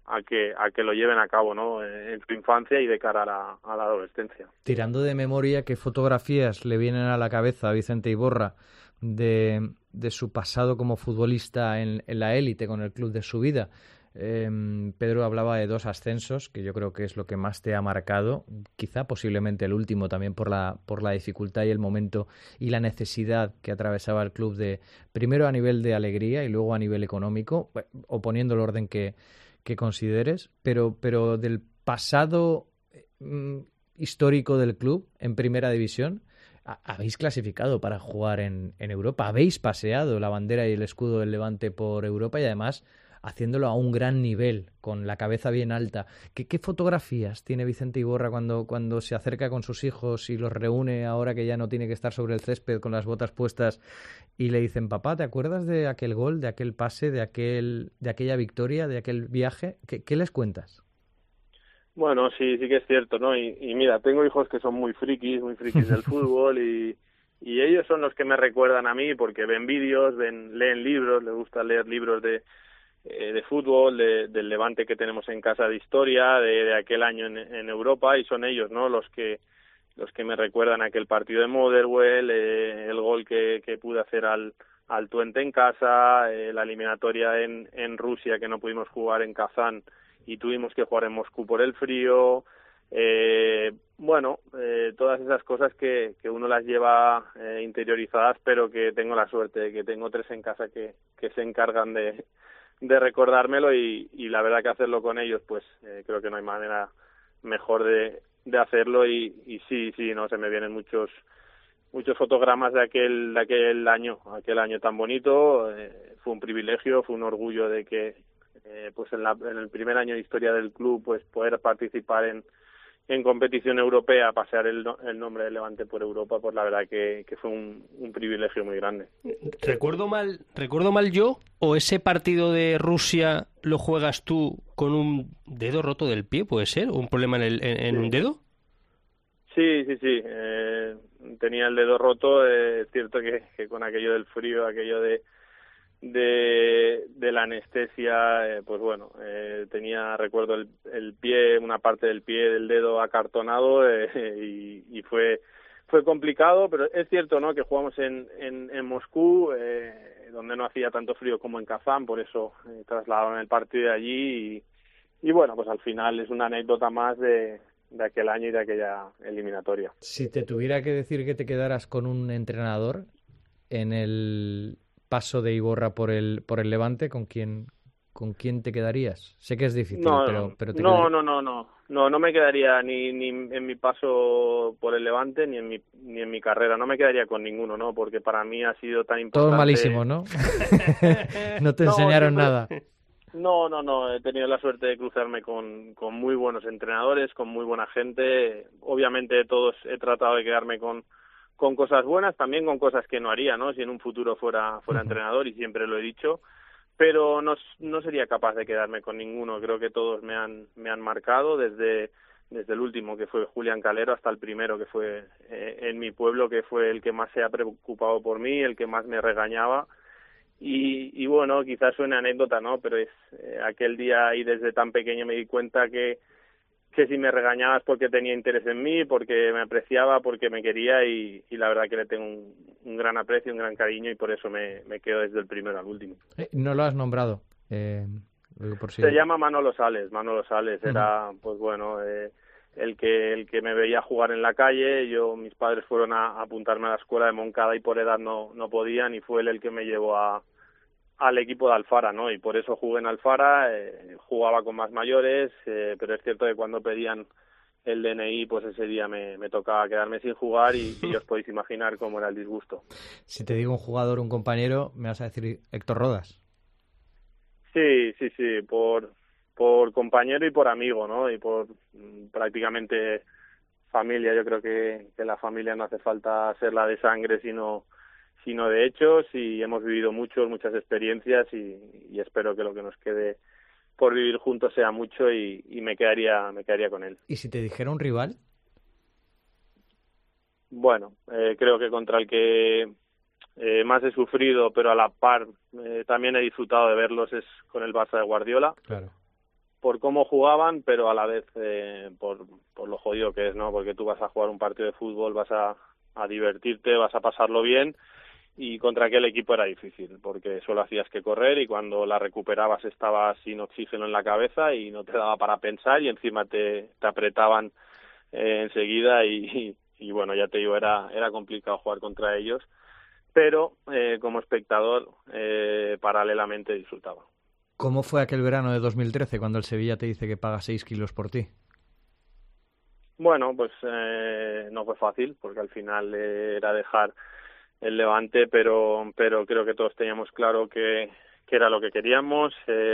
que lo lleven a cabo, ¿no? En su infancia y de cara a la adolescencia. Tirando de memoria, ¿qué fotografías le vienen a la cabeza a Vicente Iborra de su pasado como futbolista en la élite, con el club de su vida? Pedro hablaba de 2 ascensos, que yo creo que es lo que más te ha marcado, quizá posiblemente el último también por la dificultad y el momento y la necesidad que atravesaba el club, de primero a nivel de alegría y luego a nivel económico, o poniendo el orden que consideres, pero del pasado histórico del club en primera división. Habéis clasificado para jugar en Europa, habéis paseado la bandera y el escudo del Levante por Europa, y además haciéndolo a un gran nivel, con la cabeza bien alta. ¿Qué fotografías tiene Vicente Iborra cuando se acerca con sus hijos y los reúne, ahora que ya no tiene que estar sobre el césped con las botas puestas, y le dicen: papá, ¿te acuerdas de aquel gol, de aquel pase, de aquella victoria, de aquel viaje? ¿Qué les cuentas? Bueno, sí que es cierto, ¿no? Y mira, tengo hijos que son muy frikis del fútbol, y ellos son los que me recuerdan a mí, porque ven vídeos, leen libros, les gusta leer libros de fútbol, del Levante que tenemos en casa, de historia, de aquel año en Europa, y son ellos, ¿no? Los que me recuerdan aquel partido de Motherwell, el gol que pude hacer al Twente en casa, la eliminatoria en Rusia, que no pudimos jugar en Kazán y tuvimos que jugar en Moscú por el frío. Todas esas cosas que uno las lleva interiorizadas, pero que tengo la suerte de que tengo 3 en casa que se encargan de recordármelo, y la verdad que hacerlo con ellos, pues creo que no hay manera mejor de hacerlo, y sí, no, se me vienen muchos fotogramas de aquel año tan bonito. Fue un privilegio, fue un orgullo de que pues en el primer año de historia del club, pues poder participar en competición europea, pasear el nombre del Levante por Europa, pues la verdad que fue un privilegio muy grande. ¿Recuerdo mal yo, o ese partido de Rusia lo juegas tú con un dedo roto del pie, puede ser? ¿Un problema en un dedo? Sí. Tenía el dedo roto. Es cierto que con aquello del frío, aquello de la anestesia, pues bueno, recuerdo el pie, una parte del pie del dedo acartonado, y fue complicado, pero es cierto, ¿no?, que jugamos en Moscú, donde no hacía tanto frío como en Kazán, por eso trasladaron el partido de allí, y bueno, pues al final es una anécdota más de aquel año y de aquella eliminatoria. Si te tuviera que decir que te quedaras con un entrenador en el paso de Iborra por el Levante, ¿con quién te quedarías? Sé que es difícil, pero te quedarías... No me quedaría ni en mi paso por el Levante ni en mi carrera. No me quedaría con ninguno, ¿no? Porque para mí ha sido tan importante. Todos malísimos, ¿no? No te enseñaron nada. No. He tenido la suerte de cruzarme con muy buenos entrenadores, con muy buena gente. Obviamente todos he tratado de quedarme con cosas buenas, también con cosas que no haría, ¿no?, si en un futuro fuera entrenador, y siempre lo he dicho, pero no sería capaz de quedarme con ninguno. Creo que todos me han marcado, desde el último, que fue Julián Calero, hasta el primero, que fue en mi pueblo, que fue el que más se ha preocupado por mí, el que más me regañaba, y bueno, quizás suene anécdota, ¿no?, pero es aquel día, y desde tan pequeño me di cuenta que si me regañabas porque tenía interés en mí, porque me apreciaba, porque me quería, y la verdad que le tengo un gran aprecio, un gran cariño, y por eso me quedo desde el primero al último. No lo has nombrado. Se llama Manolo Sales. Era, pues bueno, el que me veía jugar en la calle. Mis padres fueron a apuntarme a la escuela de Moncada y por edad no podían, y fue él el que me llevó al equipo de Alfara, ¿no? Y por eso jugué en Alfara, jugaba con más mayores, pero es cierto que cuando pedían el DNI, pues ese día me tocaba quedarme sin jugar, y os podéis imaginar cómo era el disgusto. Si te digo un jugador, un compañero, me vas a decir Héctor Rodas. Sí, por compañero y por amigo, ¿no? Y por prácticamente familia. Yo creo que la familia no hace falta ser la de sangre, sino de hechos, y hemos vivido muchas experiencias, y espero que lo que nos quede por vivir juntos sea mucho, y me quedaría con él. ¿Y si te dijera un rival? Bueno, creo que contra el que más he sufrido, pero a la par también he disfrutado de verlos, es con el Barça de Guardiola. Claro. cómo jugaban, pero a la vez por lo jodido que es, ¿no? Porque tú vas a jugar un partido de fútbol, vas a divertirte, vas a pasarlo bien, y contra aquel equipo era difícil, porque solo hacías que correr y cuando la recuperabas estabas sin oxígeno en la cabeza y no te daba para pensar, y encima te apretaban enseguida y bueno, ya te digo, era complicado jugar contra ellos, pero como espectador paralelamente disfrutaba. ¿Cómo fue aquel verano de 2013 cuando el Sevilla te dice que paga 6 kilos por ti? Bueno, pues no fue fácil, porque al final era dejar el Levante, pero creo que todos teníamos claro que era lo que queríamos.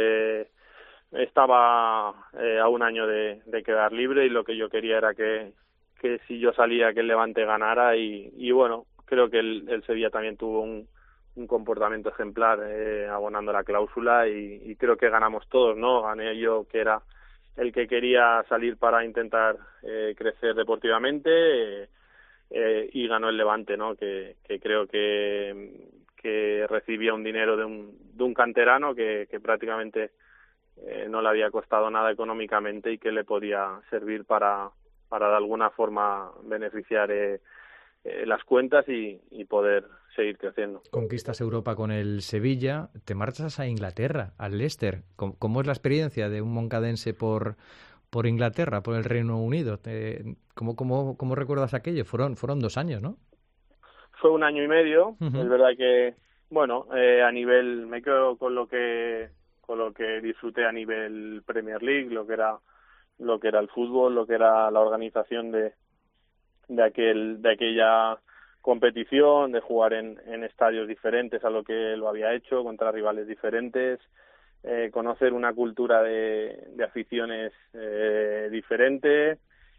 Estaba a un año de quedar libre, y lo que yo quería era que si yo salía, que el Levante ganara, y bueno, creo que el Sevilla también tuvo un comportamiento ejemplar abonando la cláusula, y creo que ganamos todos, ¿no? Gané yo, que era el que quería salir para intentar crecer deportivamente, y ganó el Levante, ¿no? Que creo que recibía un dinero de un canterano que prácticamente no le había costado nada económicamente, y que le podía servir para de alguna forma beneficiar las cuentas y poder seguir creciendo. Conquistas Europa con el Sevilla, te marchas a Inglaterra, al Leicester. ¿Cómo es la experiencia de un moncadense por Inglaterra, por el Reino Unido? ¿Cómo recuerdas aquello? Fueron 2 años, ¿no? Fue 1 año y medio. Es verdad que, bueno, a nivel, me quedo con lo que disfruté a nivel Premier League, lo que era el fútbol, lo que era la organización de aquella competición, de jugar en estadios diferentes a lo que lo había hecho, contra rivales diferentes, conocer una cultura de aficiones diferente,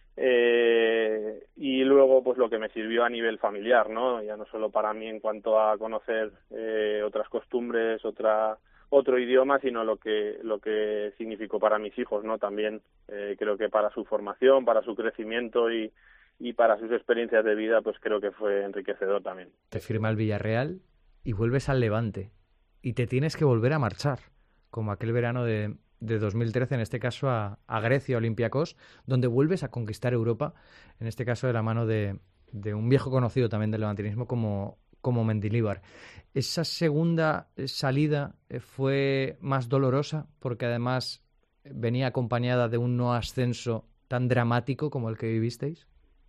y luego pues lo que me sirvió a nivel familiar, ¿no? Ya no solo para mí en cuanto a conocer otras costumbres, otro idioma, sino lo que significó para mis hijos, ¿no? También creo que para su formación, para su crecimiento y para sus experiencias de vida, pues creo que fue enriquecedor también. Te firma el Villarreal y vuelves al Levante, y te tienes que volver a marchar, como aquel verano de 2013, en este caso a Grecia, Olympiacos, donde vuelves a conquistar Europa, en este caso de la mano de un viejo conocido también del levantinismo como Mendilibar. Esa segunda salida fue más dolorosa, porque además venía acompañada de un no ascenso tan dramático como el que vivisteis.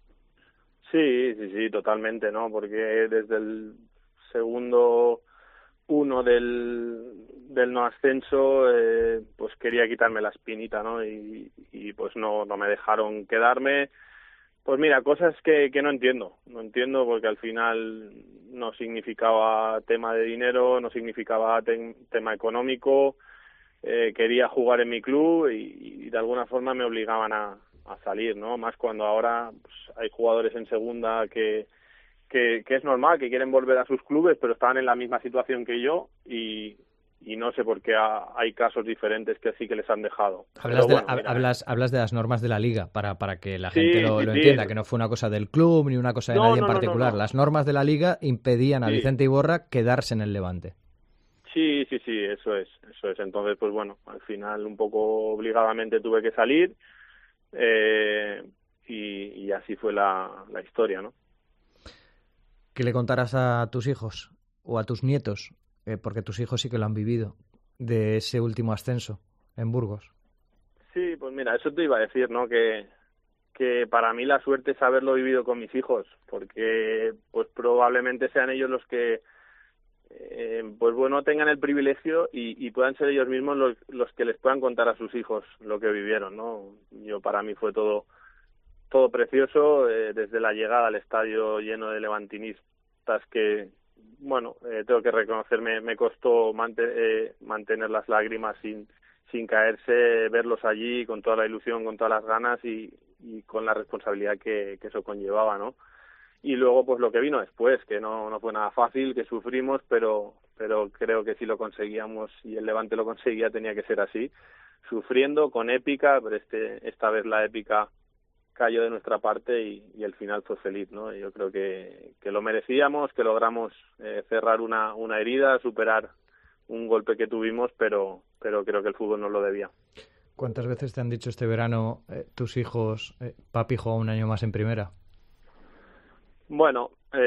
Sí, totalmente, ¿no? Porque desde el segundo 1 del no ascenso, pues quería quitarme la espinita, ¿no? Y pues no me dejaron quedarme. Pues mira, cosas que no entiendo, porque al final no significaba tema de dinero, no significaba tema económico. Quería jugar en mi club y de alguna forma me obligaban a salir, ¿no? Más cuando ahora pues, hay jugadores en segunda que es normal, que quieren volver a sus clubes, pero estaban en la misma situación que yo, y no sé por qué hay casos diferentes que sí que les han dejado. Hablas de las normas de la Liga, para que la gente lo entienda, que no fue una cosa del club ni una cosa de nadie en particular. No. Las normas de la Liga impedían a Vicente Iborra quedarse en el Levante. Sí, eso es. Entonces, pues bueno, al final un poco obligadamente tuve que salir, y así fue la historia, ¿no? ¿Qué le contarás a tus hijos o a tus nietos, porque tus hijos sí que lo han vivido, de ese último ascenso en Burgos? Sí, pues mira, eso te iba a decir, ¿no? Que para mí la suerte es haberlo vivido con mis hijos, porque pues probablemente sean ellos los que pues bueno, tengan el privilegio y puedan ser ellos mismos los que les puedan contar a sus hijos lo que vivieron, ¿no? Para mí fue todo precioso, desde la llegada al estadio lleno de levantinistas que, bueno, tengo que reconocer, me costó mantener las lágrimas sin caerse, verlos allí con toda la ilusión, con todas las ganas y con la responsabilidad que eso conllevaba, ¿no? Y luego pues lo que vino después, que no fue nada fácil, que sufrimos, pero creo que si lo conseguíamos y el Levante lo conseguía, tenía que ser así, sufriendo, con épica, pero esta vez la épica cayó de nuestra parte y el final fue feliz, ¿no? Yo creo que lo merecíamos, que logramos cerrar una herida, superar un golpe que tuvimos, pero creo que el fútbol nos lo debía. ¿Cuántas veces te han dicho este verano tus hijos, papi juega un año más en primera? Bueno,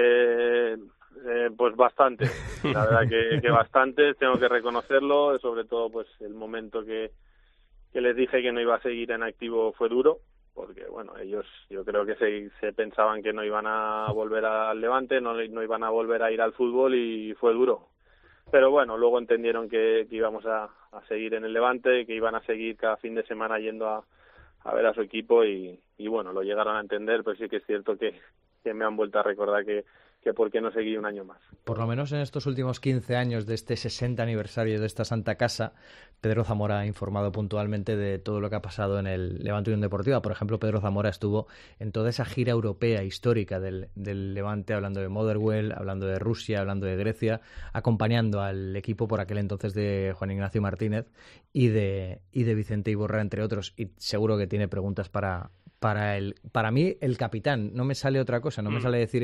pues bastante. La verdad que bastante, tengo que reconocerlo. Sobre todo, pues el momento que les dije que no iba a seguir en activo fue duro, porque bueno, ellos yo creo que se pensaban que no iban a volver al Levante, no iban a volver a ir al fútbol, y fue duro. Pero bueno, luego entendieron que íbamos a seguir en el Levante, que iban a seguir cada fin de semana yendo a ver a su equipo, y bueno, lo llegaron a entender, pero sí que es cierto que me han vuelto a recordar que por qué no seguí un año más. Por lo menos en estos últimos 15 años de este 60 aniversario de esta Santa Casa, Pedro Zamora ha informado puntualmente de todo lo que ha pasado en el Levante Unión Deportiva. Por ejemplo, Pedro Zamora estuvo en toda esa gira europea histórica del Levante, hablando de Motherwell, hablando de Rusia, hablando de Grecia, acompañando al equipo por aquel entonces de Juan Ignacio Martínez y de Vicente Iborra, entre otros, y seguro que tiene preguntas para mí el capitán. No me sale otra cosa, no me sale decir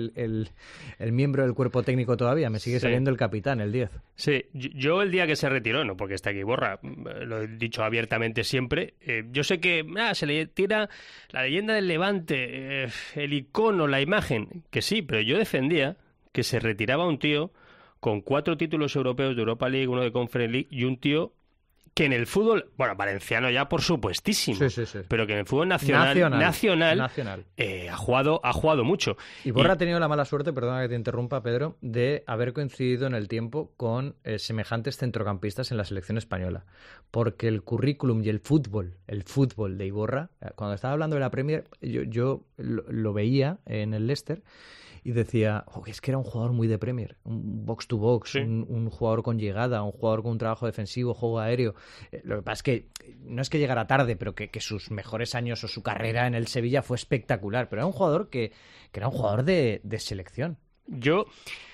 el miembro del cuerpo técnico todavía, me sigue saliendo el capitán, el 10. Sí, yo el día que se retiró, no porque está aquí Iborra, lo he dicho abiertamente siempre, yo sé que se le tira la leyenda del Levante, el icono, la imagen, que sí, pero yo defendía que se retiraba un tío con 4 títulos europeos de Europa League, 1 de Conference League, y un tío que en el fútbol, bueno, valenciano ya por supuestísimo, pero que en el fútbol nacional ha jugado mucho. Iborra ha tenido la mala suerte, perdona que te interrumpa, Pedro, de haber coincidido en el tiempo con semejantes centrocampistas en la selección española, porque el currículum y el fútbol de Iborra, cuando estaba hablando de la Premier, yo lo veía en el Leicester y decía, es que era un jugador muy de Premier, un box to box, un jugador con llegada, un jugador con un trabajo defensivo, juego aéreo. Lo que pasa es que no es que llegara tarde, pero que sus mejores años o su carrera en el Sevilla fue espectacular, pero era un jugador que era un jugador de selección. Yo,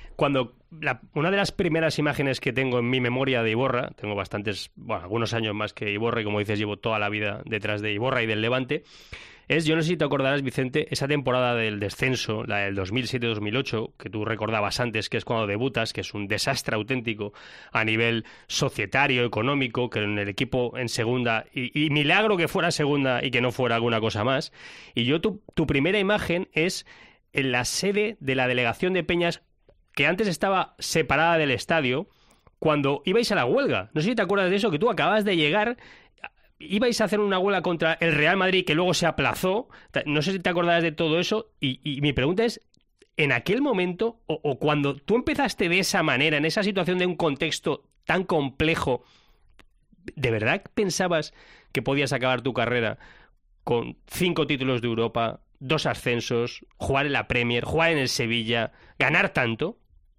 una de las primeras imágenes que tengo en mi memoria de Iborra, tengo algunos años más que Iborra, y como dices, llevo toda la vida detrás de Iborra y del Levante, yo no sé si te acordarás, Vicente, esa temporada del descenso, la del 2007-2008, que tú recordabas antes, que es cuando debutas, que es un desastre auténtico a nivel societario, económico, que en el equipo en segunda, y milagro que fuera segunda y que no fuera alguna cosa más. Y tu primera imagen es en la sede de la delegación de Peñas, que antes estaba separada del estadio, cuando ibais a la huelga. No sé si te acuerdas de eso, que tú acabas de llegar, ibais a hacer una huelga contra el Real Madrid que luego se aplazó. No sé si te acordarás de todo eso. Y mi pregunta es, en aquel momento, o cuando tú empezaste de esa manera, en esa situación de un contexto tan complejo, ¿de verdad pensabas que podías acabar tu carrera con 5 títulos de Europa, 2 ascensos, jugar en la Premier, jugar en el Sevilla, ganar tanto?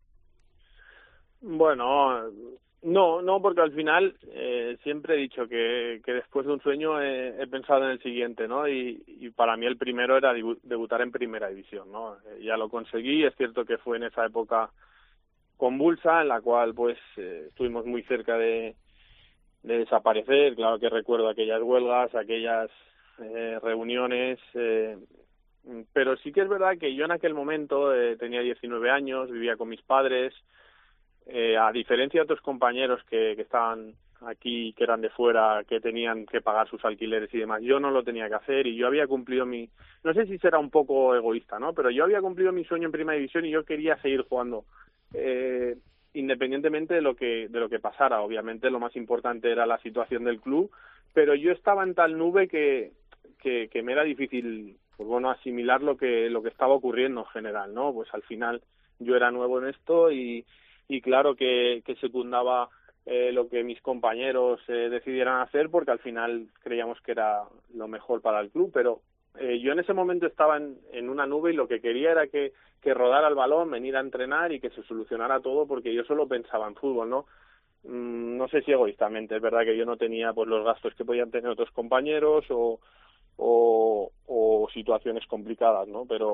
Bueno, no, porque al final siempre he dicho que después de un sueño he pensado en el siguiente, ¿no? Y para mí el primero era debutar en Primera División, ¿no? Ya lo conseguí, es cierto que fue en esa época convulsa, en la cual pues estuvimos muy cerca de desaparecer. Claro que recuerdo aquellas huelgas, aquellas reuniones, pero sí que es verdad que yo en aquel momento tenía 19 años, vivía con mis padres. A diferencia de otros compañeros que estaban aquí, que eran de fuera, que tenían que pagar sus alquileres y demás, yo no lo tenía que hacer, y yo había cumplido no sé si será un poco egoísta, ¿no? Pero yo había cumplido mi sueño en Primera División y yo quería seguir jugando, independientemente de lo que pasara. Obviamente lo más importante era la situación del club, pero yo estaba en tal nube que me era difícil, pues bueno, asimilar lo que estaba ocurriendo en general, ¿no? Pues al final yo era nuevo en esto y claro que secundaba lo que mis compañeros decidieran hacer, porque al final creíamos que era lo mejor para el club, pero yo en ese momento estaba en una nube y lo que quería era que rodara el balón, venir a entrenar y que se solucionara todo, porque yo solo pensaba en fútbol, ¿no? No sé si egoístamente, es verdad que yo no tenía pues los gastos que podían tener otros compañeros o situaciones complicadas, ¿no? Pero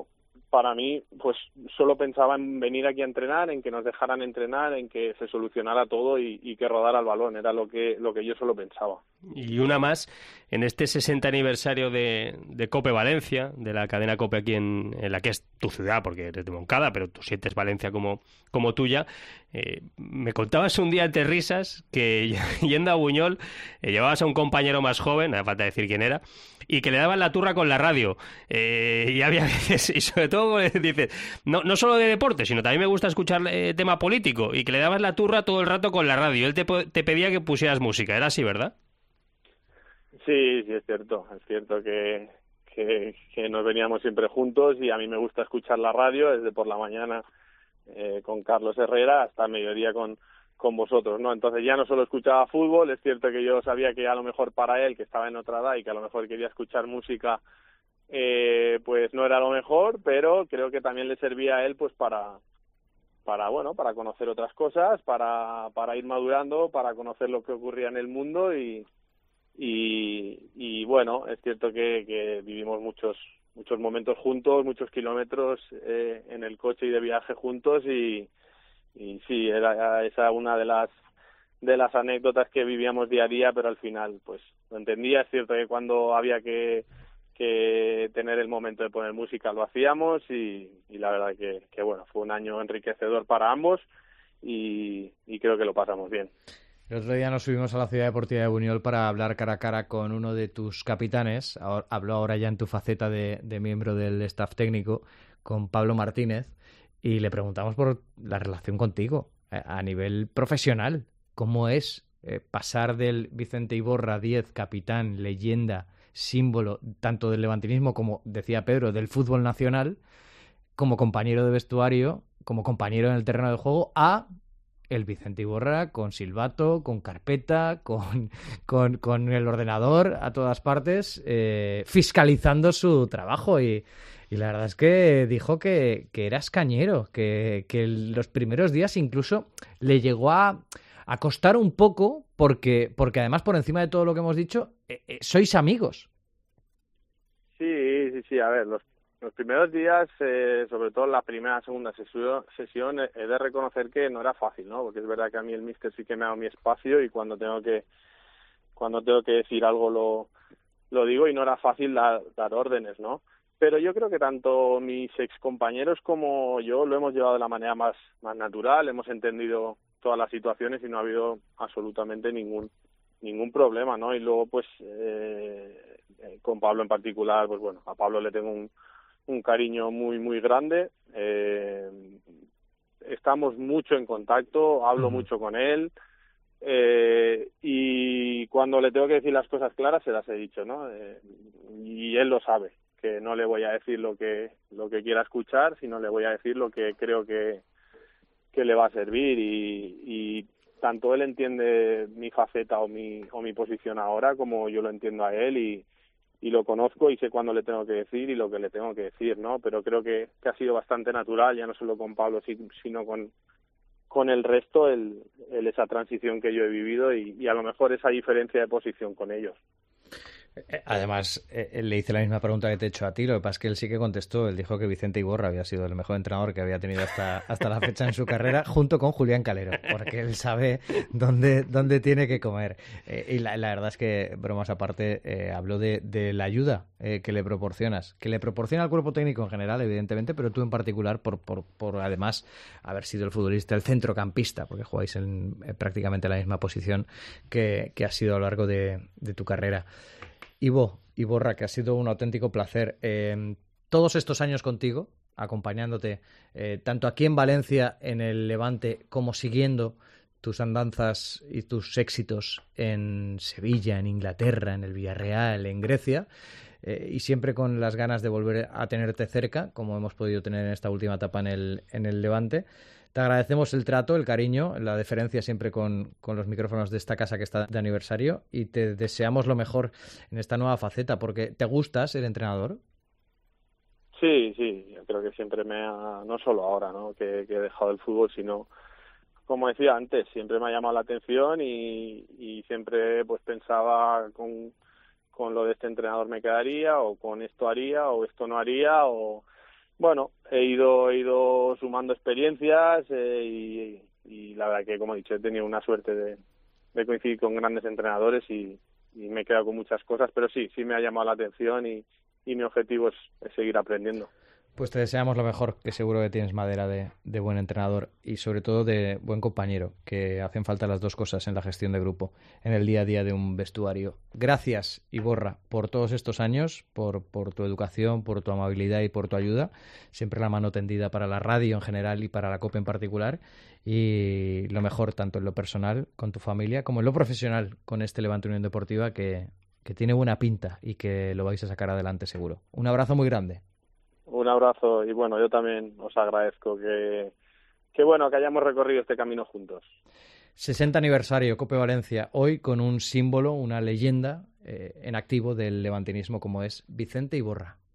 para mí, pues solo pensaba en venir aquí a entrenar, en que nos dejaran entrenar, en que se solucionara todo y que rodara el balón. Era lo que yo solo pensaba. Y una más, en este 60 aniversario de COPE Valencia, de la cadena COPE aquí en la que es tu ciudad, porque eres de Moncada, pero tú sientes Valencia como tuya, me contabas un día entre risas que yendo a Buñol llevabas a un compañero más joven, no hace falta decir quién era, y que le daban la turra con la radio. Y había veces, y sobre todo dices, no solo de deporte, sino también me gusta escuchar tema político, y que le dabas la turra todo el rato con la radio. Él te pedía que pusieras música, era así, ¿verdad? Sí, es cierto que nos veníamos siempre juntos, y a mí me gusta escuchar la radio desde por la mañana con Carlos Herrera hasta el mediodía con vosotros, ¿no? Entonces ya no solo escuchaba fútbol, es cierto que yo sabía que a lo mejor para él, que estaba en otra edad y que a lo mejor quería escuchar música, pues no era lo mejor, pero creo que también le servía a él pues para conocer otras cosas, para ir madurando, para conocer lo que ocurría en el mundo y bueno, es cierto que vivimos muchos momentos juntos, muchos kilómetros en el coche y de viaje juntos y sí, era esa una de las anécdotas que vivíamos día a día, pero al final pues lo entendía. Es cierto que cuando había que tener el momento de poner música lo hacíamos y la verdad que bueno, fue un año enriquecedor para ambos y creo que lo pasamos bien. El otro día nos subimos a la Ciudad Deportiva de Buñol para hablar cara a cara con uno de tus capitanes. Habló ahora ya en tu faceta de miembro del staff técnico, con Pablo Martínez, y le preguntamos por la relación contigo a nivel profesional. ¿Cómo es pasar del Vicente Iborra 10, capitán, leyenda, símbolo tanto del levantinismo como, decía Pedro, del fútbol nacional, como compañero de vestuario, como compañero en el terreno de juego, a el Vicente Iborra con silbato, con carpeta, con el ordenador a todas partes, fiscalizando su trabajo? Y la verdad es que dijo que eras cañero, que los primeros días incluso le llegó a costar un poco porque además, por encima de todo lo que hemos dicho, sois amigos. Sí, a ver, los primeros días, sobre todo la primera, segunda sesión, he de reconocer que no era fácil, ¿no? Porque es verdad que a mí el míster sí que me ha dado mi espacio y cuando tengo que decir algo lo digo, y no era fácil dar órdenes, ¿no? Pero yo creo que tanto mis excompañeros como yo lo hemos llevado de la manera más natural, hemos entendido todas las situaciones y no ha habido absolutamente ningún problema, ¿no? Y luego, pues, con Pablo en particular, pues bueno, a Pablo le tengo un cariño muy, muy grande. Estamos mucho en contacto, hablo mucho con él, y cuando le tengo que decir las cosas claras se las he dicho, ¿no? Y él lo sabe, que no le voy a decir lo que quiera escuchar, sino le voy a decir lo que creo que le va a servir y tanto él entiende mi faceta o mi posición ahora como yo lo entiendo a él y lo conozco y sé cuándo le tengo que decir y lo que le tengo que decir, ¿no? Pero creo que ha sido bastante natural, ya no solo con Pablo, sino con el resto, esa transición que yo he vivido y a lo mejor esa diferencia de posición con ellos. Además, le hice la misma pregunta que te he hecho a ti, lo que pasa es que él sí que contestó. Él dijo que Vicente Iborra había sido el mejor entrenador que había tenido hasta la fecha en su carrera, junto con Julián Calero, porque él sabe dónde tiene que comer. Y la verdad es que, bromas aparte, habló de la ayuda que le proporcionas, que le proporciona al cuerpo técnico en general, evidentemente, pero tú en particular por además haber sido el futbolista, el centrocampista, porque jugáis en prácticamente la misma posición que has sido a lo largo de tu carrera. Iborra, que ha sido un auténtico placer. Todos estos años contigo, acompañándote tanto aquí en Valencia, en el Levante, como siguiendo tus andanzas y tus éxitos en Sevilla, en Inglaterra, en el Villarreal, en Grecia, y siempre con las ganas de volver a tenerte cerca, como hemos podido tener en esta última etapa en el Levante. Te agradecemos el trato, el cariño, la deferencia siempre con los micrófonos de esta casa que está de aniversario y te deseamos lo mejor en esta nueva faceta, porque ¿te gusta ser entrenador? Sí, yo creo que siempre no solo ahora, ¿no? que he dejado el fútbol, sino, como decía antes, siempre me ha llamado la atención y siempre pues pensaba con lo de este entrenador me quedaría, o con esto haría, o esto no haría, bueno, he ido sumando experiencias y la verdad que, como he dicho, he tenido una suerte de coincidir con grandes entrenadores y me he quedado con muchas cosas, pero sí me ha llamado la atención y mi objetivo es seguir aprendiendo. Pues te deseamos lo mejor, que seguro que tienes madera de buen entrenador y sobre todo de buen compañero, que hacen falta las dos cosas en la gestión de grupo, en el día a día de un vestuario. Gracias, Iborra, por todos estos años, por tu educación, por tu amabilidad y por tu ayuda. Siempre la mano tendida para la radio en general y para la COPE en particular. Y lo mejor, tanto en lo personal, con tu familia, como en lo profesional, con este Levante Unión Deportiva, que tiene buena pinta y que lo vais a sacar adelante seguro. Un abrazo muy grande. Un abrazo y bueno, yo también os agradezco que bueno, que hayamos recorrido este camino juntos. 60 aniversario Cope Valencia, hoy con un símbolo, una leyenda en activo del levantinismo como es Vicente Iborra.